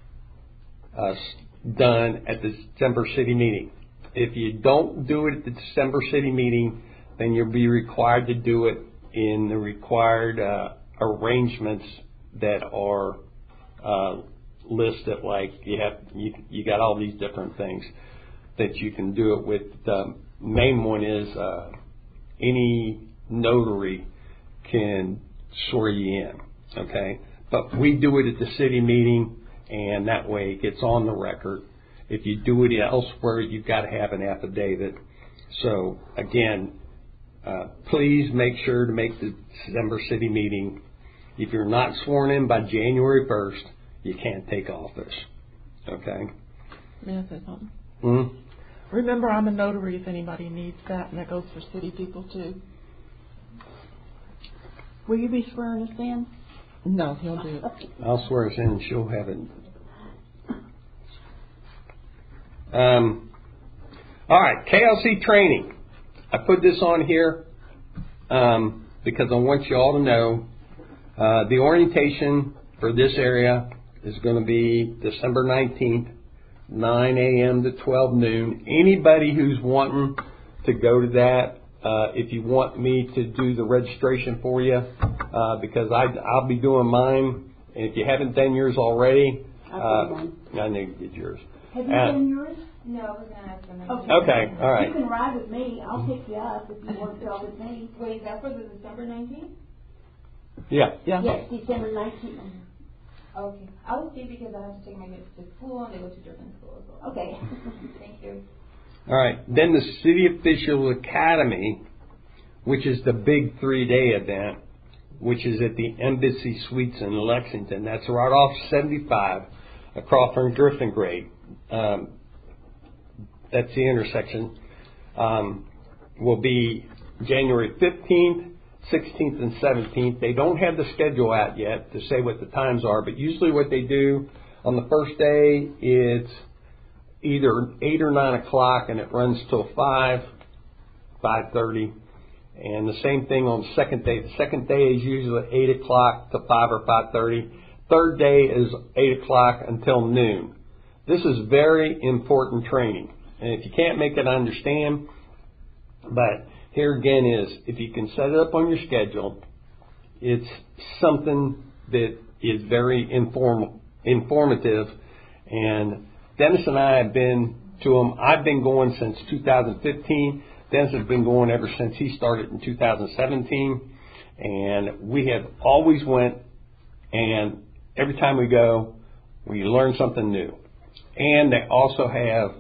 done at the December City meeting. If you don't do it at the December City meeting, then you'll be required to do it in the required arrangements that are listed. Like you got all these different things that you can do it with. The main one is any notary can swear you in. Okay, but we do it at the city meeting, and that way it gets on the record. If you do it elsewhere, you've got to have an affidavit. So again, please make sure to make the December City meeting. If you're not sworn in by January 1st, you can't take office. Okay? May I say something? Mm-hmm. Remember, I'm a notary if anybody needs that, and that goes for city people too. Will you be swearing us in? No, he'll do it. I'll swear us in and she'll have it. All right, KLC training. I put this on here because I want you all to know the orientation for this area is going to be December 19th, 9 a.m. to 12 noon. Anybody who's wanting to go to that, if you want me to do the registration for you, because I'll be doing mine. And if you haven't done yours already, I know you did yours. Have you done yours? No, we're going to have them. Okay, all right. You can ride with me. I'll pick you up if you want to go with me. Wait, is that for the December 19th? Yeah. Yeah. Yes, December 19th. Okay. I will see because I have to take my kids to school and they go to different schools. So. Okay. Thank you. All right. Then the City Official Academy, which is the big 3-day event, which is at the Embassy Suites in Lexington. That's right off 75 across from Griffin Grade. That's the intersection. Will be January 15th, 16th, and 17th. They don't have the schedule out yet to say what the times are, but usually what they do on the first day, it's either 8 or 9 o'clock, and it runs till 5:30. And the same thing on the second day. The second day is usually 8 o'clock to 5 or 5:30. Third day is 8 o'clock until noon. This is very important training. And if you can't make it, I understand. But here again is, if you can set it up on your schedule, it's something that is very informative. And Dennis and I have been to them. I've been going since 2015. Dennis has been going ever since he started in 2017. And we have always went, and every time we go, we learn something new. And they also have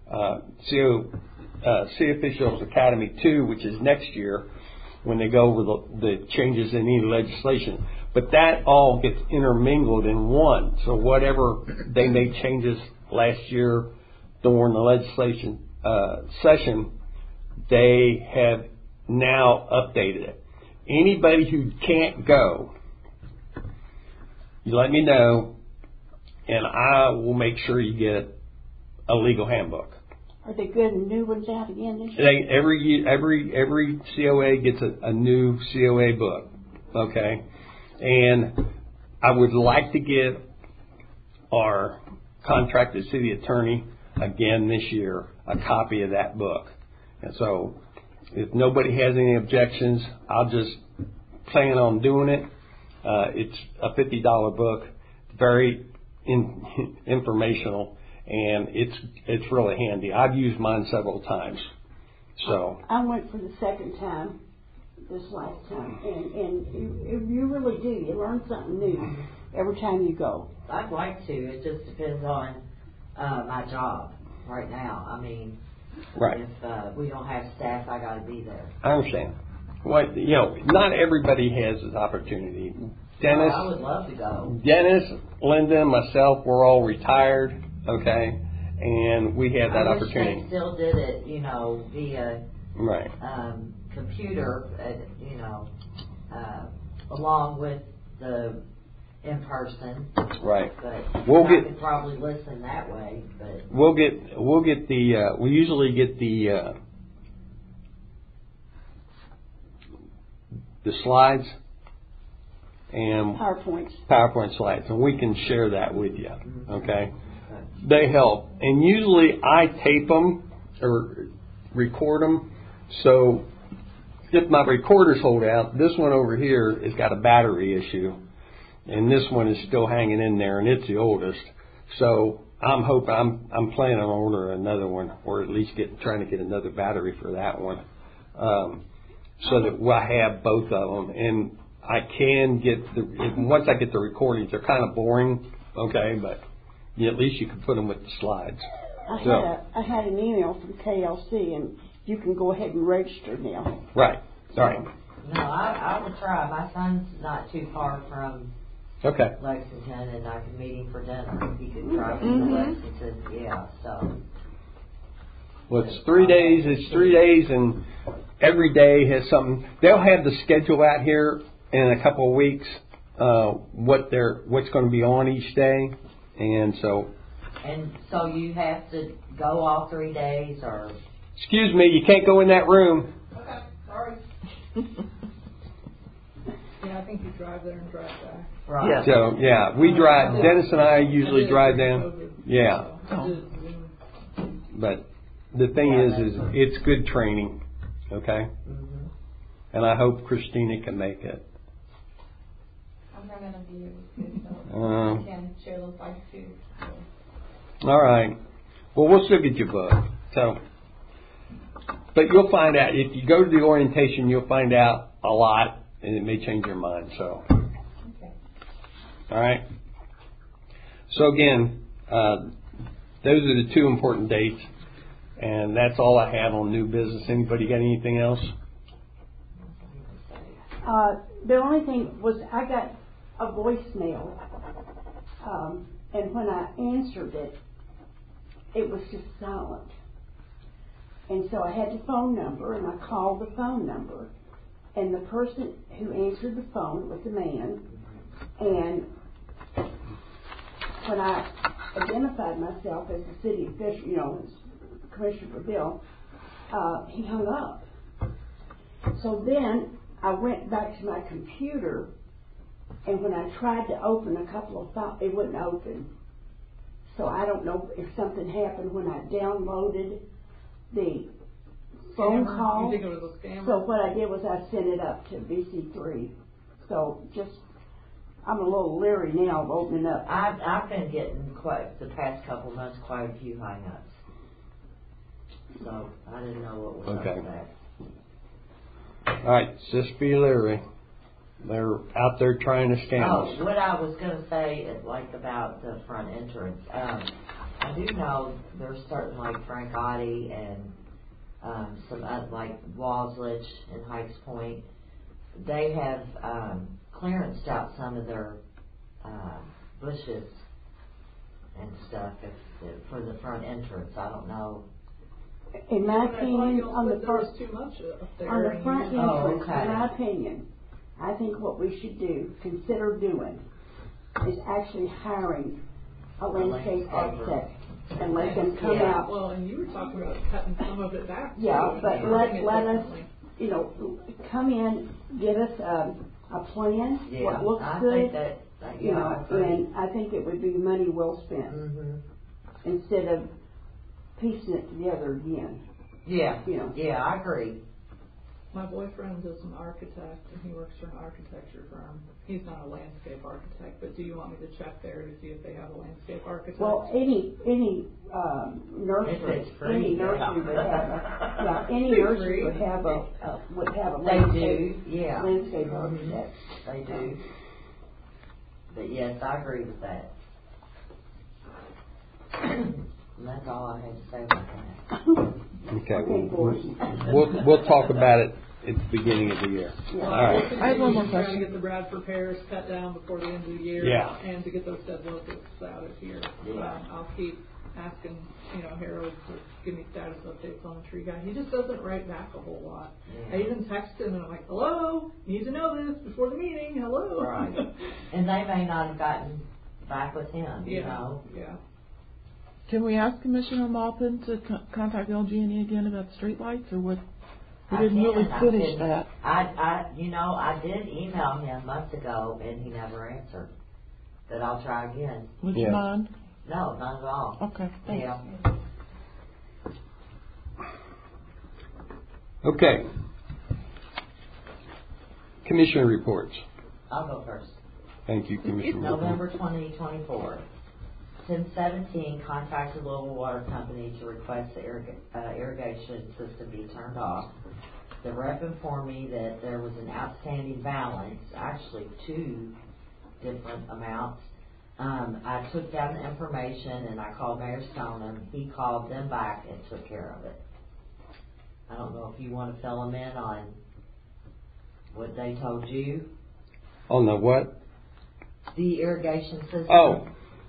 City Officials Academy 2, which is next year when they go over the changes in any legislation. But that all gets intermingled in one. So whatever they made changes last year during the legislation session, they have now updated it. Anybody who can't go, you let me know, and I will make sure you get a legal handbook. Are they good and new ones out again this year? Every COA gets a new COA book, okay? And I would like to give our contracted city attorney again this year a copy of that book. And so if nobody has any objections, I'll just plan on doing it. It's a $50 book, very informational, and it's really handy. I've used mine several times. So I went for the second time this last time, and you really do. You learn something new every time you go. I'd like to. It just depends on my job right now. I mean, right. If we don't have staff, I got to be there. I understand. Well, not everybody has this opportunity. Dennis, I would love to go. Dennis, Linda, myself, we're all retired, okay, and we have that opportunity. I wish they still did it, via right. Computer, along with the in person. Right. But I could probably listen that way. But we'll get the we usually get the slides and PowerPoint slides, and we can share that with you. Okay. They help, and usually I tape them or record them. So if my recorders hold out, this one over here has got a battery issue, and this one is still hanging in there, and it's the oldest. So I'm planning on ordering another one, or at least trying to get another battery for that one, so that we'll have both of them. And I can get once I get the recordings, they're kind of boring, okay, but at least you can put them with the slides. I had an email from KLC, and you can go ahead and register now. Right. Right. No, I would try. My son's not too far from Lexington, and I could meet him for dinner. He could drive me to Lexington. Yeah, so. Well, it's 3 days. It's 3 days, and every day has something. They'll have the schedule out here in a couple of weeks. What's going to be on each day, and so. And so you have to go all 3 days, or. Excuse me, you can't go in that room. Okay, sorry. Yeah, I think you drive there and drive back. Right. Yeah. So we drive. Dennis and I usually drive down. Yeah. But the thing is it's good training, okay? Mm-hmm. And I hope Christina can make it. I'm not going to be able to, so I can share those bikes too. So. All right. Well, we'll still get your book. So, but you'll find out if you go to the orientation, you'll find out a lot, and it may change your mind. So, okay. All right. So again, those are the two important dates, and that's all I have on new business. Anybody got anything else? The only thing was I got a voicemail, and when I answered it, it was just silent. And so I had the phone number, and I called the phone number, and the person who answered the phone was a man, and when I identified myself as the city official, as Commissioner Bill, he hung up. So then I went back to my computer, and when I tried to open a couple of files, it wouldn't open. So I don't know if something happened when I downloaded the phone call. You think it was a scammer? So what I did was I sent it up to BC3. So I'm a little leery now of opening up. I've been getting the past couple months quite a few hang-ups. So I didn't know what was up with that. All right, just be leery. They're out there trying to scam us. What I was going to say, about the front entrance, I do know there's certain like Frank Oddie and some like Walsledge and Heights Point. They have clearanced out some of their bushes and stuff for the front entrance. I don't know. In my opinion, on the first too much up there. on the front entrance, Oh, okay. in my opinion, I think what we should consider doing, is actually hiring a landscape architect and let them come Yeah. out. Well, and you were talking about cutting some of it back. Yeah, too, but and let doing it us, differently. come in, give us a plan, Yeah, what looks I good, think that I agree. and I think it would be money well spent, Mm-hmm. instead of piecing it together again. Yeah, You know. yeah, I agree. My boyfriend is an architect, and he works for an architecture firm. He's not a landscape architect, but do you want me to check there to see if they have a landscape architect? Well, any nursery, If it's free, any yeah. nursery would have any Be nursery free. would have a They landscape, do, yeah. landscape architect. They do. But yes, I agree with that. And that's all I had to say about that. Okay, Okay, boys. we'll talk about it at the beginning of the year. Yeah. All right. I have one more Trying question. to get the Bradford pears cut down before the end of the year. Yeah. And to get those dead locusts out of here. Yeah. I'll keep asking, Harold to give me status updates on the tree guy. He just doesn't write back a whole lot. Yeah. I even text him and I'm like, hello, need to know this before the meeting, hello. Right. And they may not have gotten back with him, you know. Yeah. Can we ask Commissioner Maupin to contact LG&E again about streetlights, or what? We I didn't really can, I finish can. that. I did email him months ago and he never answered. But I'll try again. Would Yeah. you mind? No, not at all. Okay, thanks. Yeah. Okay. Commissioner reports. I'll go first. Thank you, Commissioner. November 2024. 1017 contacted Louisville Water Company to request the irrigation system be turned off. The rep informed me that there was an outstanding balance, actually two different amounts. I took down the information and I called Mayor Stoneham. He called them back and took care of it. I don't know if you want to fill them in on what they told you. On the what? The irrigation system. Oh.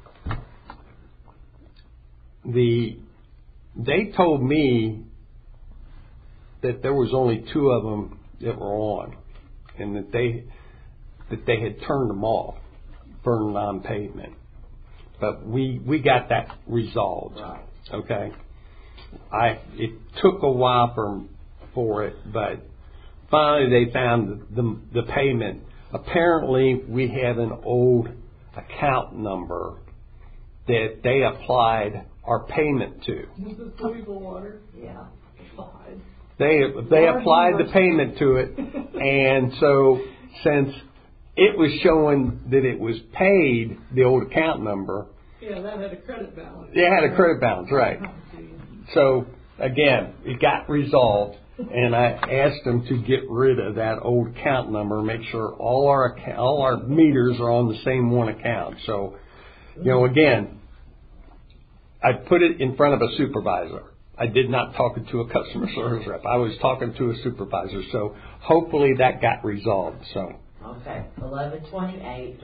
They told me that there was only two of them that were on, and that they had turned them off for non-pavement. But we got that resolved. Right. Okay. It took a while for it, but finally they found the payment. Apparently we have an old account number that they applied our payment to. This is Louisville Water. Yeah. God. They applied the payment to it, and so since it was showing that it was paid, the old account number, Yeah, that had a credit balance. they had a credit balance, right? Oh, geez. So again, it got resolved, and I asked them to get rid of that old account number, make sure all our meters are on the same one account. So, again, I put it in front of a supervisor. I did not talk to a customer service rep. I was talking to a supervisor. So hopefully that got resolved. So. Okay. 1028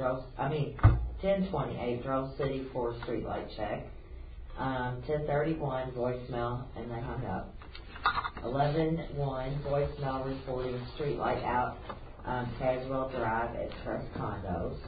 Drove City for streetlight check. 1031 voicemail and they hung up. 11-1 voicemail reporting streetlight out Caswell Drive at Trust Condos.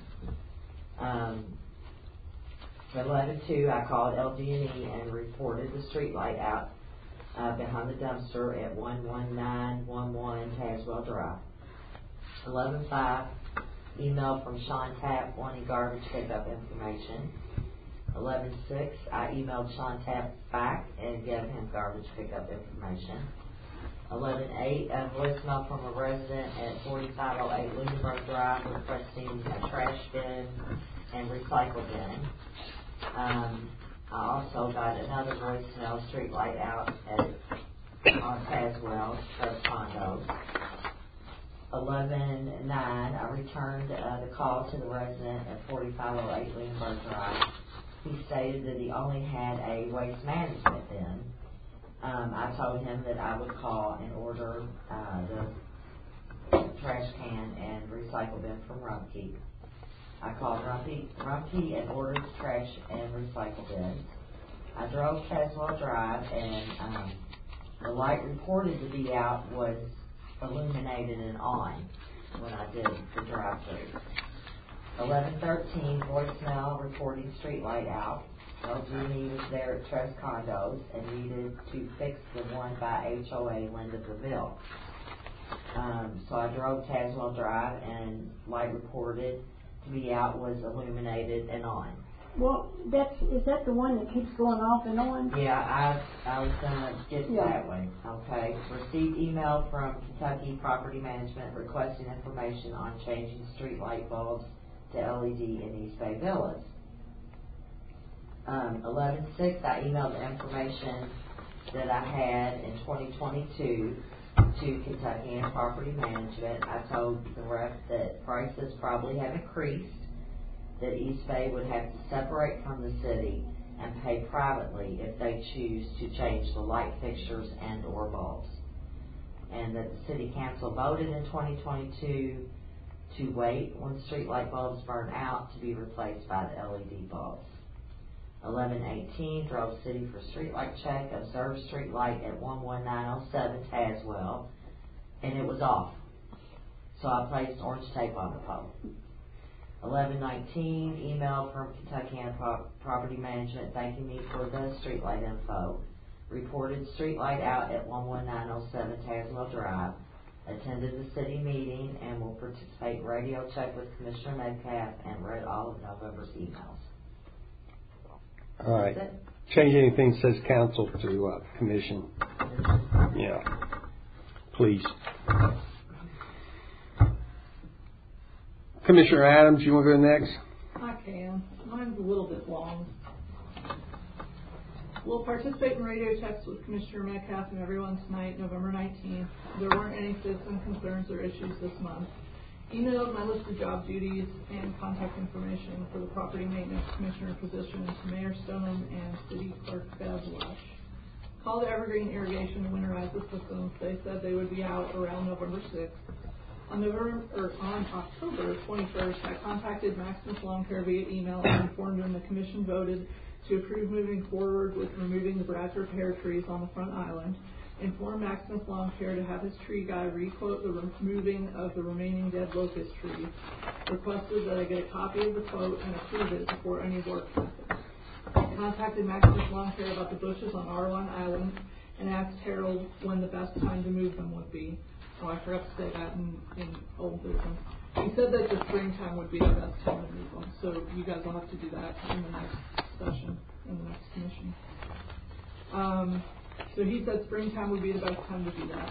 11-2 I called LG&E and reported the streetlight out behind the dumpster at 11911 Caswell Drive. 11-5 email from Sean Tapp wanting garbage pickup information. 11-6 I emailed Sean Tapp back and gave him garbage pickup information. 11-8 a voicemail from a resident at 4508 Lunenburg Drive requesting a trash bin and recycle bin. I also got another voicemail, streetlight out on Caswell, Trust Condos. 11-9 I returned the call to the resident at 4508 Lunenburg Drive. He stated that he only had a waste management bin. I told him that I would call and order the trash can and recycle bin from Rumpke. I called Rumpke and ordered the trash and recycle bins. I drove Caswell Drive, and the light reported to be out was illuminated and on when I did the drive-through. 11:13 voicemail reporting street light out. LG&E was there at Trust Condos and needed to fix the one by HOA Linda DeVille. So I drove Caswell Drive, and light reported to be out was illuminated and on. Well, is that the one that keeps going off and on? Yeah, I was gonna get that one. Okay. Received email from Kentucky Property Management requesting information on changing street light bulbs to LED in East Bay Villas. 11/6, I emailed the information that I had in 2022 to Kentucky Property Management. I told the rep that prices probably have increased, that East Bay would have to separate from the city and pay privately if they choose to change the light fixtures and or bulbs. And that the city council voted in 2022 to wait when street light bulbs burn out to be replaced by the LED bulbs. 11/18, drove city for street light check, observed street light at 11907 Tazewell, and it was off. So I placed orange tape on the pole. 11/19, email from Kentucky Property Management thanking me for the street light info. Reported street light out at 11907 Tazewell Drive. Attended the city meeting and will participate in radio check with Commissioner Metcalf and read all of November's emails. All right. Change anything that says council to commission. Yeah. Please. Commissioner Adams, you want to go next? I can. Mine's a little bit long. We'll participate in radio checks with Commissioner Metcalf and everyone tonight, November 19th. There weren't any citizen concerns or issues this month. Emailed my list of job duties and contact information for the property maintenance commissioner position to Mayor Stoneham and City Clerk Bev Lush. Called Evergreen Irrigation to winterize the systems. They said they would be out around November 6th. On October 21st, I contacted Maximus Lawn Care via email and informed them the commission voted to approve moving forward with removing the Bradford pear trees on the front island. Informed Maximus Lawn Care to have his tree guy re-quote the removing of the remaining dead locust trees. Requested that I get a copy of the quote and approve it before any work happens. Contacted Maximus Lawn Care about the bushes on R1 Island and asked Harold when the best time to move them would be. Oh, I forgot to say that in old business. He said that the springtime would be the best time to move them, so you guys will have to do that in the next session, in the next commission. So he said springtime would be the best time to do that.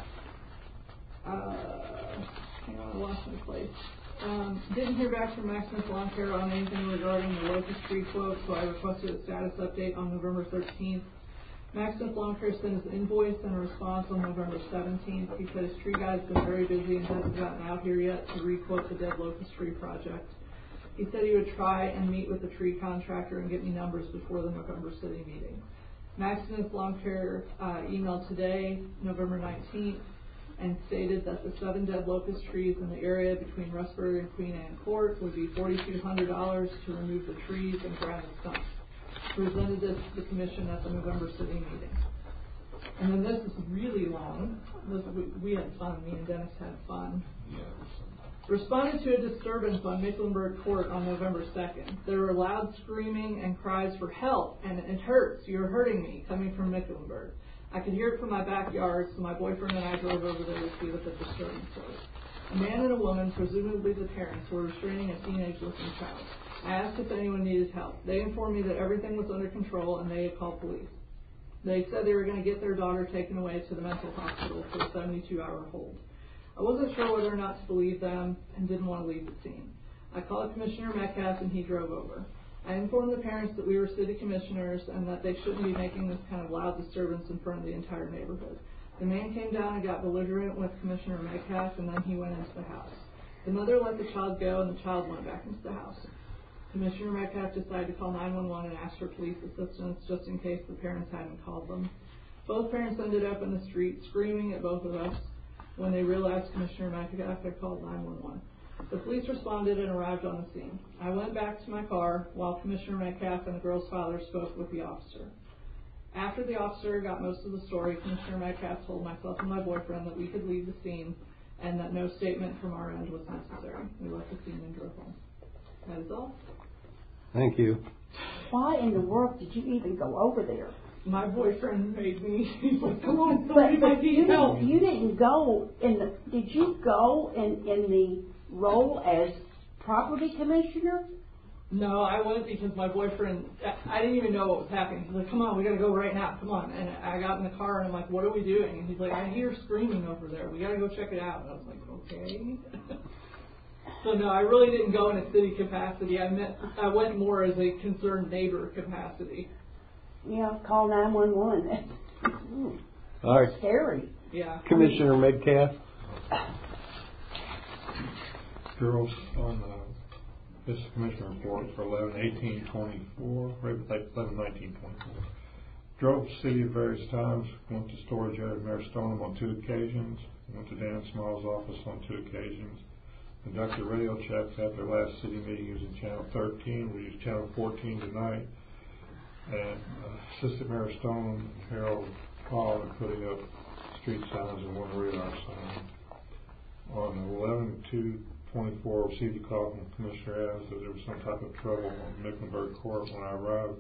Hang on, I lost my place. Didn't hear back from Maximus Lawn Care on anything regarding the locust tree quote, so I requested a status update on November 13th. Maximus Lawn Care sent his invoice and a response on November 17th. He said his tree guy's been very busy and hasn't gotten out here yet to re-quote the dead locust tree project. He said he would try and meet with the tree contractor and get me numbers before the November city meeting. Maximus Lawn Care emailed today, November 19th, and stated that the 7 dead locust trees in the area between Rustburg and Queen Anne Court would be $4,200 to remove the trees and ground the stumps. Presented this to the commission at the November city meeting. And then this is really long. We had fun. Me and Dennis had fun. Responded to a disturbance on Mecklenburg Court on November 2nd. There were loud screaming and cries for help, and it hurts, you're hurting me, coming from Mecklenburg. I could hear it from my backyard, so my boyfriend and I drove over there to see what the disturbance was. A man and a woman, presumably the parents, were restraining a teenage-looking child. I asked if anyone needed help. They informed me that everything was under control and they had called police. They said they were going to get their daughter taken away to the mental hospital for a 72-hour hold. I wasn't sure whether or not to believe them and didn't want to leave the scene. I called Commissioner Metcalf and he drove over. I informed the parents that we were city commissioners and that they shouldn't be making this kind of loud disturbance in front of the entire neighborhood. The man came down and got belligerent with Commissioner Metcalf, and then he went into the house. The mother let the child go and the child went back into the house. Commissioner Metcalf decided to call 911 and ask for police assistance just in case the parents hadn't called them. Both parents ended up in the street screaming at both of us when they realized Commissioner Metcalf had called 911. The police responded and arrived on the scene. I went back to my car while Commissioner Metcalf and the girl's father spoke with the officer. After the officer got most of the story, Commissioner Metcalf told myself and my boyfriend that we could leave the scene and that no statement from our end was necessary. We left the scene and drove home. That is all. Thank you. Why in the world did you even go over there? My boyfriend made me. He's like, come on, But I need help. you didn't go in the. Did you go in the role as property commissioner? No, I went because my boyfriend, I didn't even know what was happening. He's like, come on, we gotta go right now, come on. And I got in the car and I'm like, what are we doing? And he's like, I hear screaming over there. We gotta go check it out. And I was like, okay. So no, I really didn't go in a city capacity. I went more as a concerned neighbor capacity. Yeah, call 911. All right. Scary. Yeah. Commissioner Metcalf. Girls on this commissioner report for 11/18/24, right, like 11/19/24. Drove the city at various times, went to storage area of Mayor Stoneham on 2 occasions, went to Dan Small's office on 2 occasions, conducted radio checks at their last city meeting using channel 13. We used channel 14 tonight. And Assistant Mayor Stone and Harold Hall are putting up street signs and 1 radar sign. On 11/2/24, received a call from Commissioner Adams that there was some type of trouble on Mecklenburg Court. When I arrived,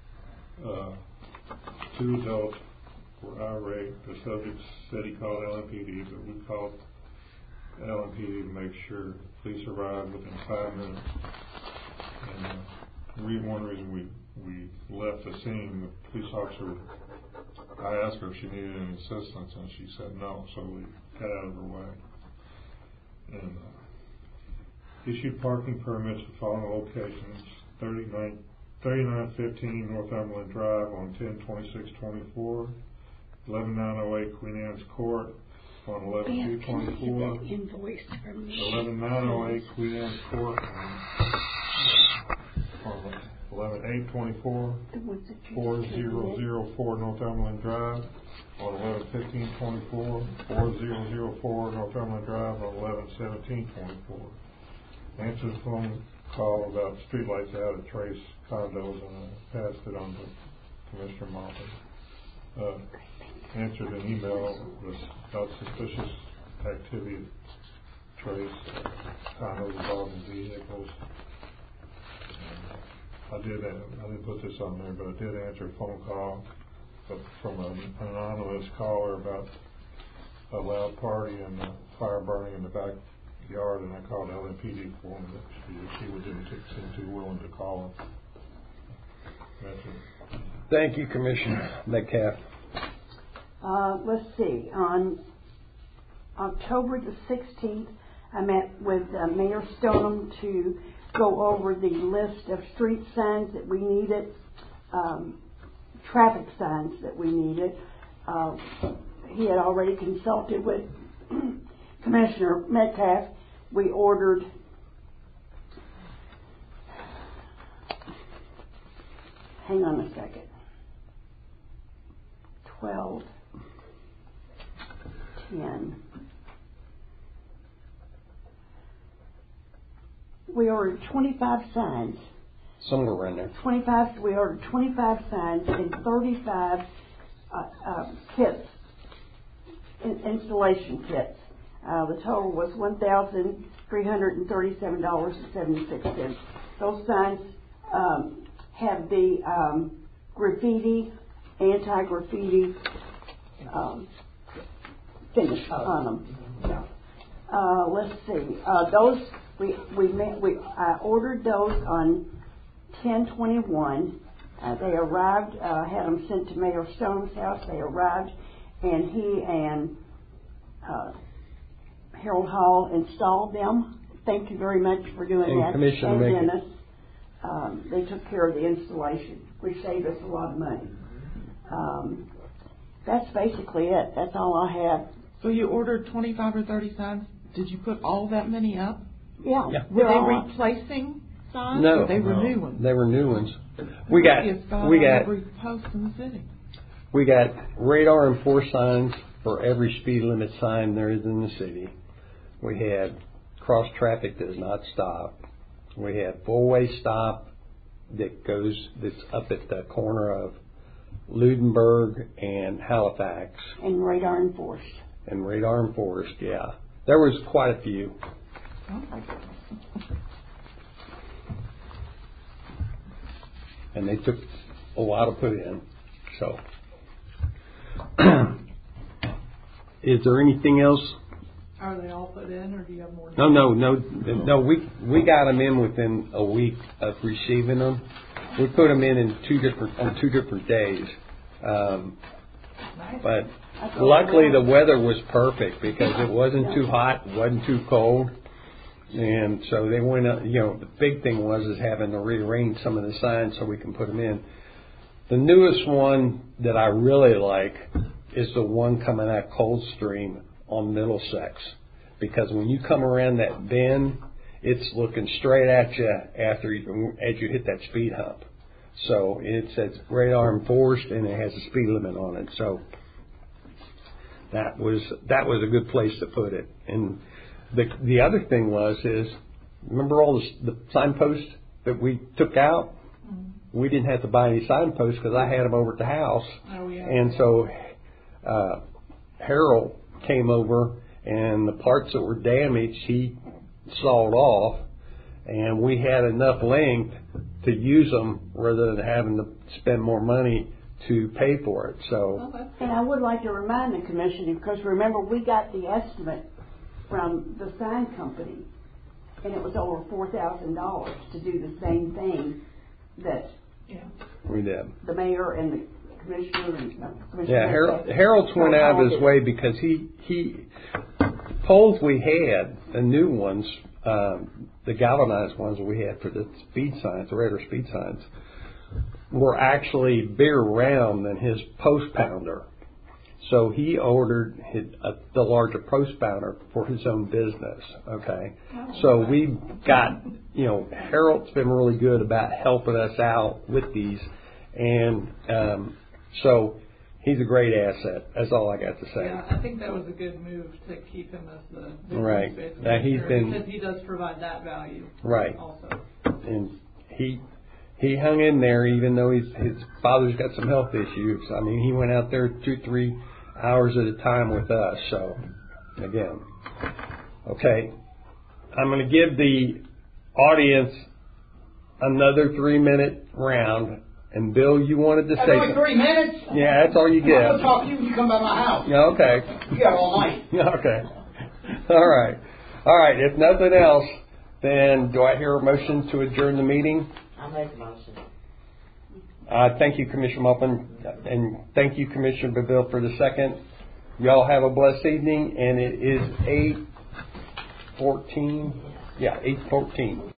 2 adults were irate. The subject said he called LMPD, but we called LMPD to make sure. Police arrived within 5 minutes. And one reason we left the scene, the police officer, I asked her if she needed any assistance, and she said no, so we got out of her way. And issued parking permits for following locations: 3915 Northumberland Drive on 10/26/24, 11908 Queen Anne's Court on 11/2/24, 11908 Queen Anne's Court on 11/8/24, 4004 Northumberland Drive on 11/15/24, 4004 Northumberland Drive on 11/17/24. Answered the phone call about streetlights out at Trace Condos, and I passed it on to Commissioner Moffett. Answered an email about suspicious activity at Trace Condos involving vehicles. I didn't put this on there, but I did answer a phone call from an anonymous caller about a loud party and fire burning in the backyard, and I called LMPD for him. She didn't seem too willing to call him. That's it. Thank you, Commissioner Metcalf. Let's see. On October the 16th, I met with Mayor Stoneham to go over the list of street signs that we needed, traffic signs that we needed. He had already consulted with Commissioner Metcalf. We ordered hang on a second. 12, 10. We ordered 25 signs. Somewhere around there. We ordered 25 signs and 35 kits, installation kits. The total was $1,337.76. Those signs have the graffiti, anti-graffiti finish on them. Let's see. Those I ordered those on 10/21. They arrived. Had them sent to Mayor Stone's house. They arrived, and he and Harold Hall installed them. Thank you very much for doing that. Commissioner and Dennis, they took care of the installation, which saved us a lot of money. That's basically it. That's all I have. So you ordered 25 or 30 signs. Did you put all that many up? Yeah. Were they replacing signs? No. Or they were No. new ones. They were new ones. We got on every post in the city. we got radar enforced signs for every speed limit sign there is in the city. We had cross traffic does not stop. We had full way stop that's up at the corner of Ludenberg and Halifax. And radar enforced. And radar enforced, yeah. There was quite a few. Oh my goodness. And they took a while to put in. So, is there anything else? Are they all put in, or do you have more? No. We got them in within a week of receiving them. We put them in on two different days. Nice. But luckily the weather was perfect because it wasn't too hot, wasn't too cold. And so they went up, the big thing was having to rearrange some of the signs so we can put them in. The newest one that I really like is the one coming out Coldstream on Middlesex. Because when you come around that bend, it's looking straight at you as you hit that speed hump. So it says radar enforced and it has a speed limit on it. So that was a good place to put it. And the other thing is remember all the signposts that we took out? Mm-hmm. We didn't have to buy any signposts because I had them over at the house. Oh, yeah. And so Harold came over and the parts that were damaged he sawed off, and we had enough length to use them rather than having to spend more money to pay for it. So. And I would like to remind the commission, because remember we got the estimate from the sign company, and it was over $4,000 to do the same thing that we did. The mayor and the commissioner and Harold's went out of his way because he poles we had, the new ones, the galvanized ones we had for the speed signs, the radar speed signs, were actually bigger round than his post pounder. So he ordered the larger post pounder for his own business. Okay, so we got Harold's been really good about helping us out with these, and so he's a great asset. That's all I got to say. Yeah, I think that was a good move to keep him as the business right. Now because he does provide that value. Right. Also. And he hung in there even though his father's got some health issues. I mean, he went out there 2-3 hours at a time with us. So again, okay, I'm going to give the audience another 3-minute round. And Bill, you wanted to say only 3 minutes? Yeah, that's all you get. I'm going to talk to you when you come by my house. Yeah, okay. You got all night. Okay. All right. If nothing else, then do I hear a motion to adjourn the meeting? I'll make a motion. Thank you, Commissioner Muffin, and thank you, Commissioner Beville, for the second. Y'all have a blessed evening, and it is 8:14. Yeah, 8:14.